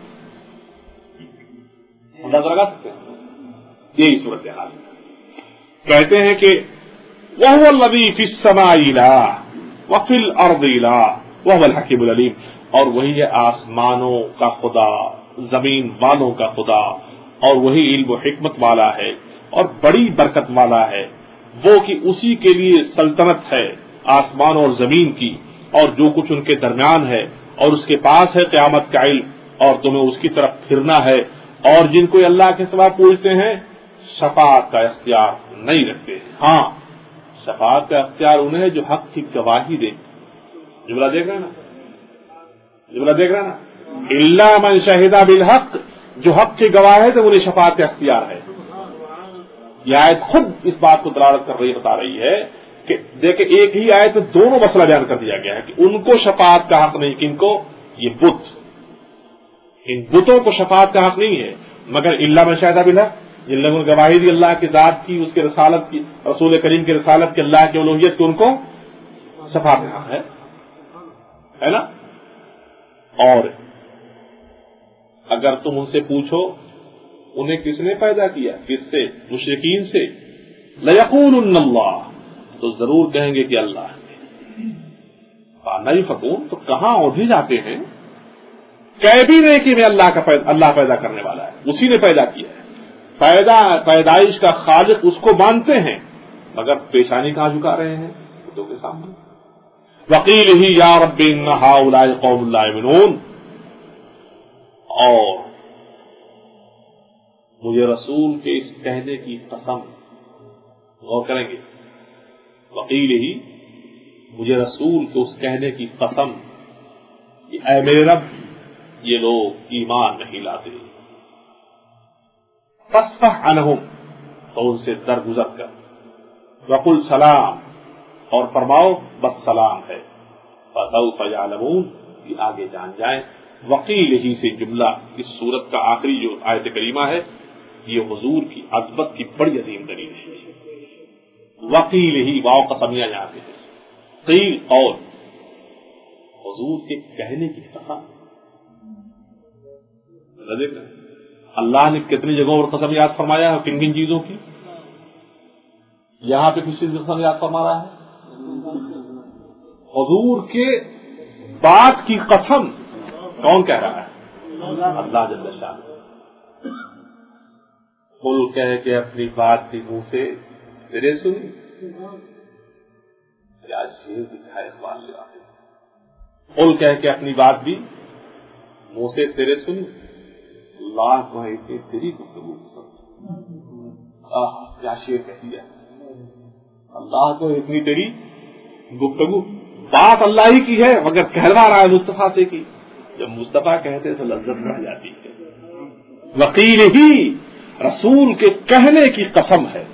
اندازہ لگا سکتے ہیں؟ یہی صورت حال ہے۔ کہتے ہیں کہ وَهُوَ الَّذِي فِي السَّمَاءِ إِلَٰهٌ وَفِي الْأَرْضِ إِلَٰهٌ وَهُوَ الْحَكِيمُ الْعَلِيمُ، اور وہی ہے آسمانوں کا خدا، زمین والوں کا خدا، اور وہی علم و حکمت والا ہے اور بڑی برکت والا ہے، وہ کہ اسی کے لیے سلطنت ہے آسمان اور زمین کی اور جو کچھ ان کے درمیان ہے، اور اس کے پاس ہے قیامت کا علم اور تمہیں اس کی طرف پھرنا ہے، اور جن کو اللہ کے سوا پوچھتے ہیں شفاعت کا اختیار نہیں رکھتے۔ ہاں، شفاعت کا اختیار انہیں جو حق کی گواہی دے، جملہ دیکھ رہے ہیں نا، جملہ دیکھ رہے ہیں نا، الا من شہد بالحق، جو حق کے گواہ ہے تو انہیں شفاعت کا اختیار ہے. یہ آیت خود اس بات کو دلالت کر رہی بتا رہی ہے کہ دیکھیں ایک ہی آیت میں دونوں مسئلہ بیان کر دیا گیا ہے کہ ان کو شفاعت کا حق نہیں، کن کو؟ یہ بت، ان بتوں کو شفاعت کا حق نہیں ہے، مگر الا من شہد بالحق، جن لوگوں نے گواہی دی اللہ کی ذات کی، اس کے رسالت کی، رسول کریم کی رسالت کی، اللہ کی الوہیت کی، ان کو شفاعت کا حق ہے، ہے نا. اور اگر تم ان سے پوچھو انہیں کس نے پیدا کیا، کس سے؟ مشرکین سے. لَيَقُولُنَّ اللَّهُ، تو ضرور کہیں گے کہ اللہ نے. فَأَنَّىٰ يُؤْفَكُونَ، تو کہاں اوندھے جاتے ہیں؟ کہہ بھی نہیں کہ میں اللہ کا پیدا اللہ پیدا کرنے والا ہے، اسی نے پیدا کیا ہے. پیدا پیدائش کا خالق اس کو مانتے ہیں، مگر پیشانی کہاں جھکا رہے ہیں؟ بتوں کے سامنے. وَقِيلِهِ يَا رَبِّ إِنَّ هَٰؤُلَاءِ قَوْمٌ لَا يُؤْمِنُونَ، اور مجھے رسول کے اس کہنے کی قسم، غور کریں گے، وقیلہ، مجھے رسول کے اس کہنے کی قسم کہ اے میرے رب یہ لوگ ایمان نہیں لاتے. فاصفح عنہم، تو ان سے درگزر کر. وقل سلام، اور فرماؤ بس سلام ہے. فسوف یعلمون، یہ آگے جان جائیں. وقیل ہی سے جملہ اس سورت کا آخری جو آیت کریمہ ہے یہ حضور کی عظمت کی بڑی عظیم دلیل ہے. وقیل ہی، واو قسمیہ یہاں پہ ہے. قیل قول، حضور کے کہنے کی قسم. اللہ نے کتنی جگہوں پر قسم یاد فرمایا ہے، کن کن چیزوں کی؟ یہاں پہ کس چیز کی قسم یاد فرما رہا ہے؟ حضور کے بات کی قسم. کون کہہ رہا ہے؟ اللہ جل شانہ. قل کہہ کے اپنی بات بھی منہ سے تیرے سن، کیا شیر دکھائے اقبال لے آتے. قل کہہ کے اپنی بات بھی منہ سے تیرے سن، اللہ کو ہے کہ تیری گفتگو سن. کیا شیر کہہ دیا، اللہ کو اتنی تیری گفتگو. بات اللہ ہی کی ہے مگر کہلوا رہا ہے مصطفیٰ سے کی. جب مصطفیٰ کہتے تو لذت بڑھ جاتی ہے. وقیل ہی، رسول کے کہنے کی قسم ہے.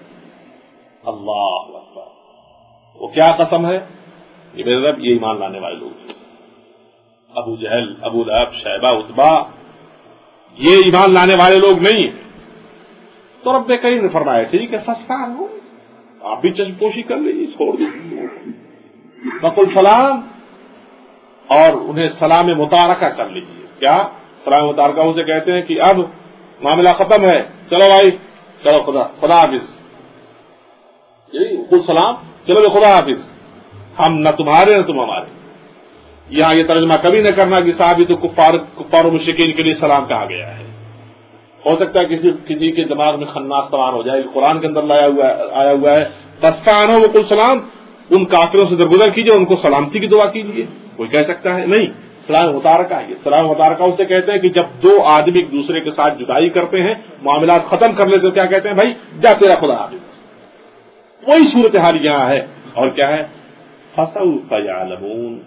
اللہ اکبر. وہ کیا قسم ہے؟ یہ میرے رب یہ ایمان لانے والے لوگ، ابو جہل، ابو لہب، شیبہ، عتبہ، یہ ایمان لانے والے لوگ نہیں ہیں. تو رب کریم نے فرمایا ٹھیک ہے فسان ہو، آپ بھی چشم پوشی کر لیجیے، چھوڑ دیجیے. وقل سلام، اور انہیں سلام متارکہ کر لیجیے. کیا سلام متارکہ اسے کہتے ہیں کہ اب معاملہ ختم ہے، چلو بھائی چلو خدا خدا حافظ. وقل سلام، چلو بھائی خدا حافظ، ہم نہ تمہارے نہ تم ہمارے. یہاں یہ ترجمہ کبھی نہ کرنا کہ صاحب تو کفار کفار و مشرکین کے لیے سلام کہا گیا ہے. ہو سکتا ہے کسی کسی کے دماغ میں خناس سوار ہو جائے، قرآن کے اندر لایا ہوا آیا ہوا ہے فاستعنوا وقل سلام، ان کافروں سے درگزر کیجیے، ان کو سلامتی کی دعا کیجیے. کوئی کہہ سکتا ہے نہیں، سلام متارکہ ہے. سلام متارکہ اسے کہتے ہیں کہ جب دو آدمی ایک دوسرے کے ساتھ جدائی کرتے ہیں، معاملات ختم کر لیتے، کیا کہتے ہیں؟ بھائی جا تیرا خدا حافظ. وہی صورتحال یہاں ہے. اور کیا ہے؟ فسوف یعلمون،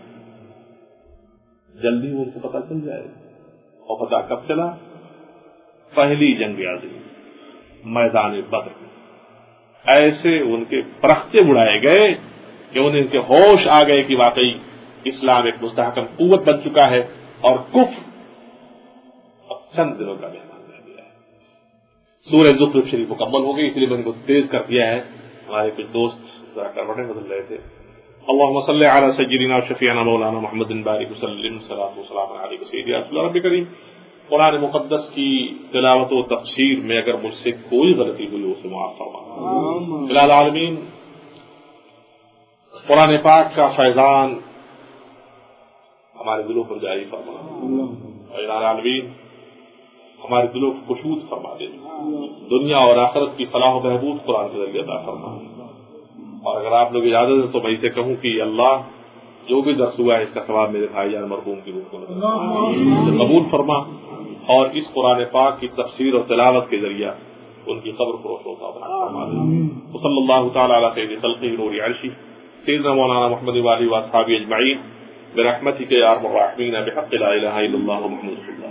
جلدی ان کو پتہ چل جائے. اور پتہ کب چلا؟ پہلی جنگ عظیم، میدان بدر. ایسے ان کے پرختے اڑائے گئے کہ انہیں ان کے ہوش آ گئے کہ واقعی اسلام ایک مستحکم قوت بن چکا ہے اور کفر اب چند دنوں کا مہمان رہ گیا ہے. سورہ زخرف شریف مکمل ہو گئی، اس لیے میں ان کو تیز کر دیا ہے. ہمارے کچھ دوست ذرا کروٹیں بدل رہے تھے. اللهم صل على سيدنا وشفيعنا مولانا محمد بارك وسلم صلاة والسلام عليك سيدي رسول رب کریم. قرآن مقدس کی تلاوت و تفسیر میں اگر مجھ سے کوئی غلطی ہوئی اسے معاف فرما. الہ العالمین، قرآن پاک کا فیضان ہمارے دلوں پر جاری فرما. الہ العالمین، ہمارے دلوں کو خشوع فرما دے. دنیا اور آخرت کی فلاح و بہبود قرآن کے ذریعے عطا فرما. اور اگر آپ لوگ اجازت ہے تو میں اسے کہوں کہ اللہ جو بھی درس ہوا ہے اس کا ثواب میرے بھائی جان مرحوم کی روح کو قبول فرما، اور اس قرآن پاک کی تفسیر اور تلاوت کے ذریعہ ان کی قبر کو روشن فرما دے. صلی اللہ تعالی علی سید خلقہ نور عرشہ سیدنا مولانا محمد والی و اصحابہ اجمعین. برحمتک یا ارحم الراحمین بحق لا الہ الا اللہ محمد رسول اللہ.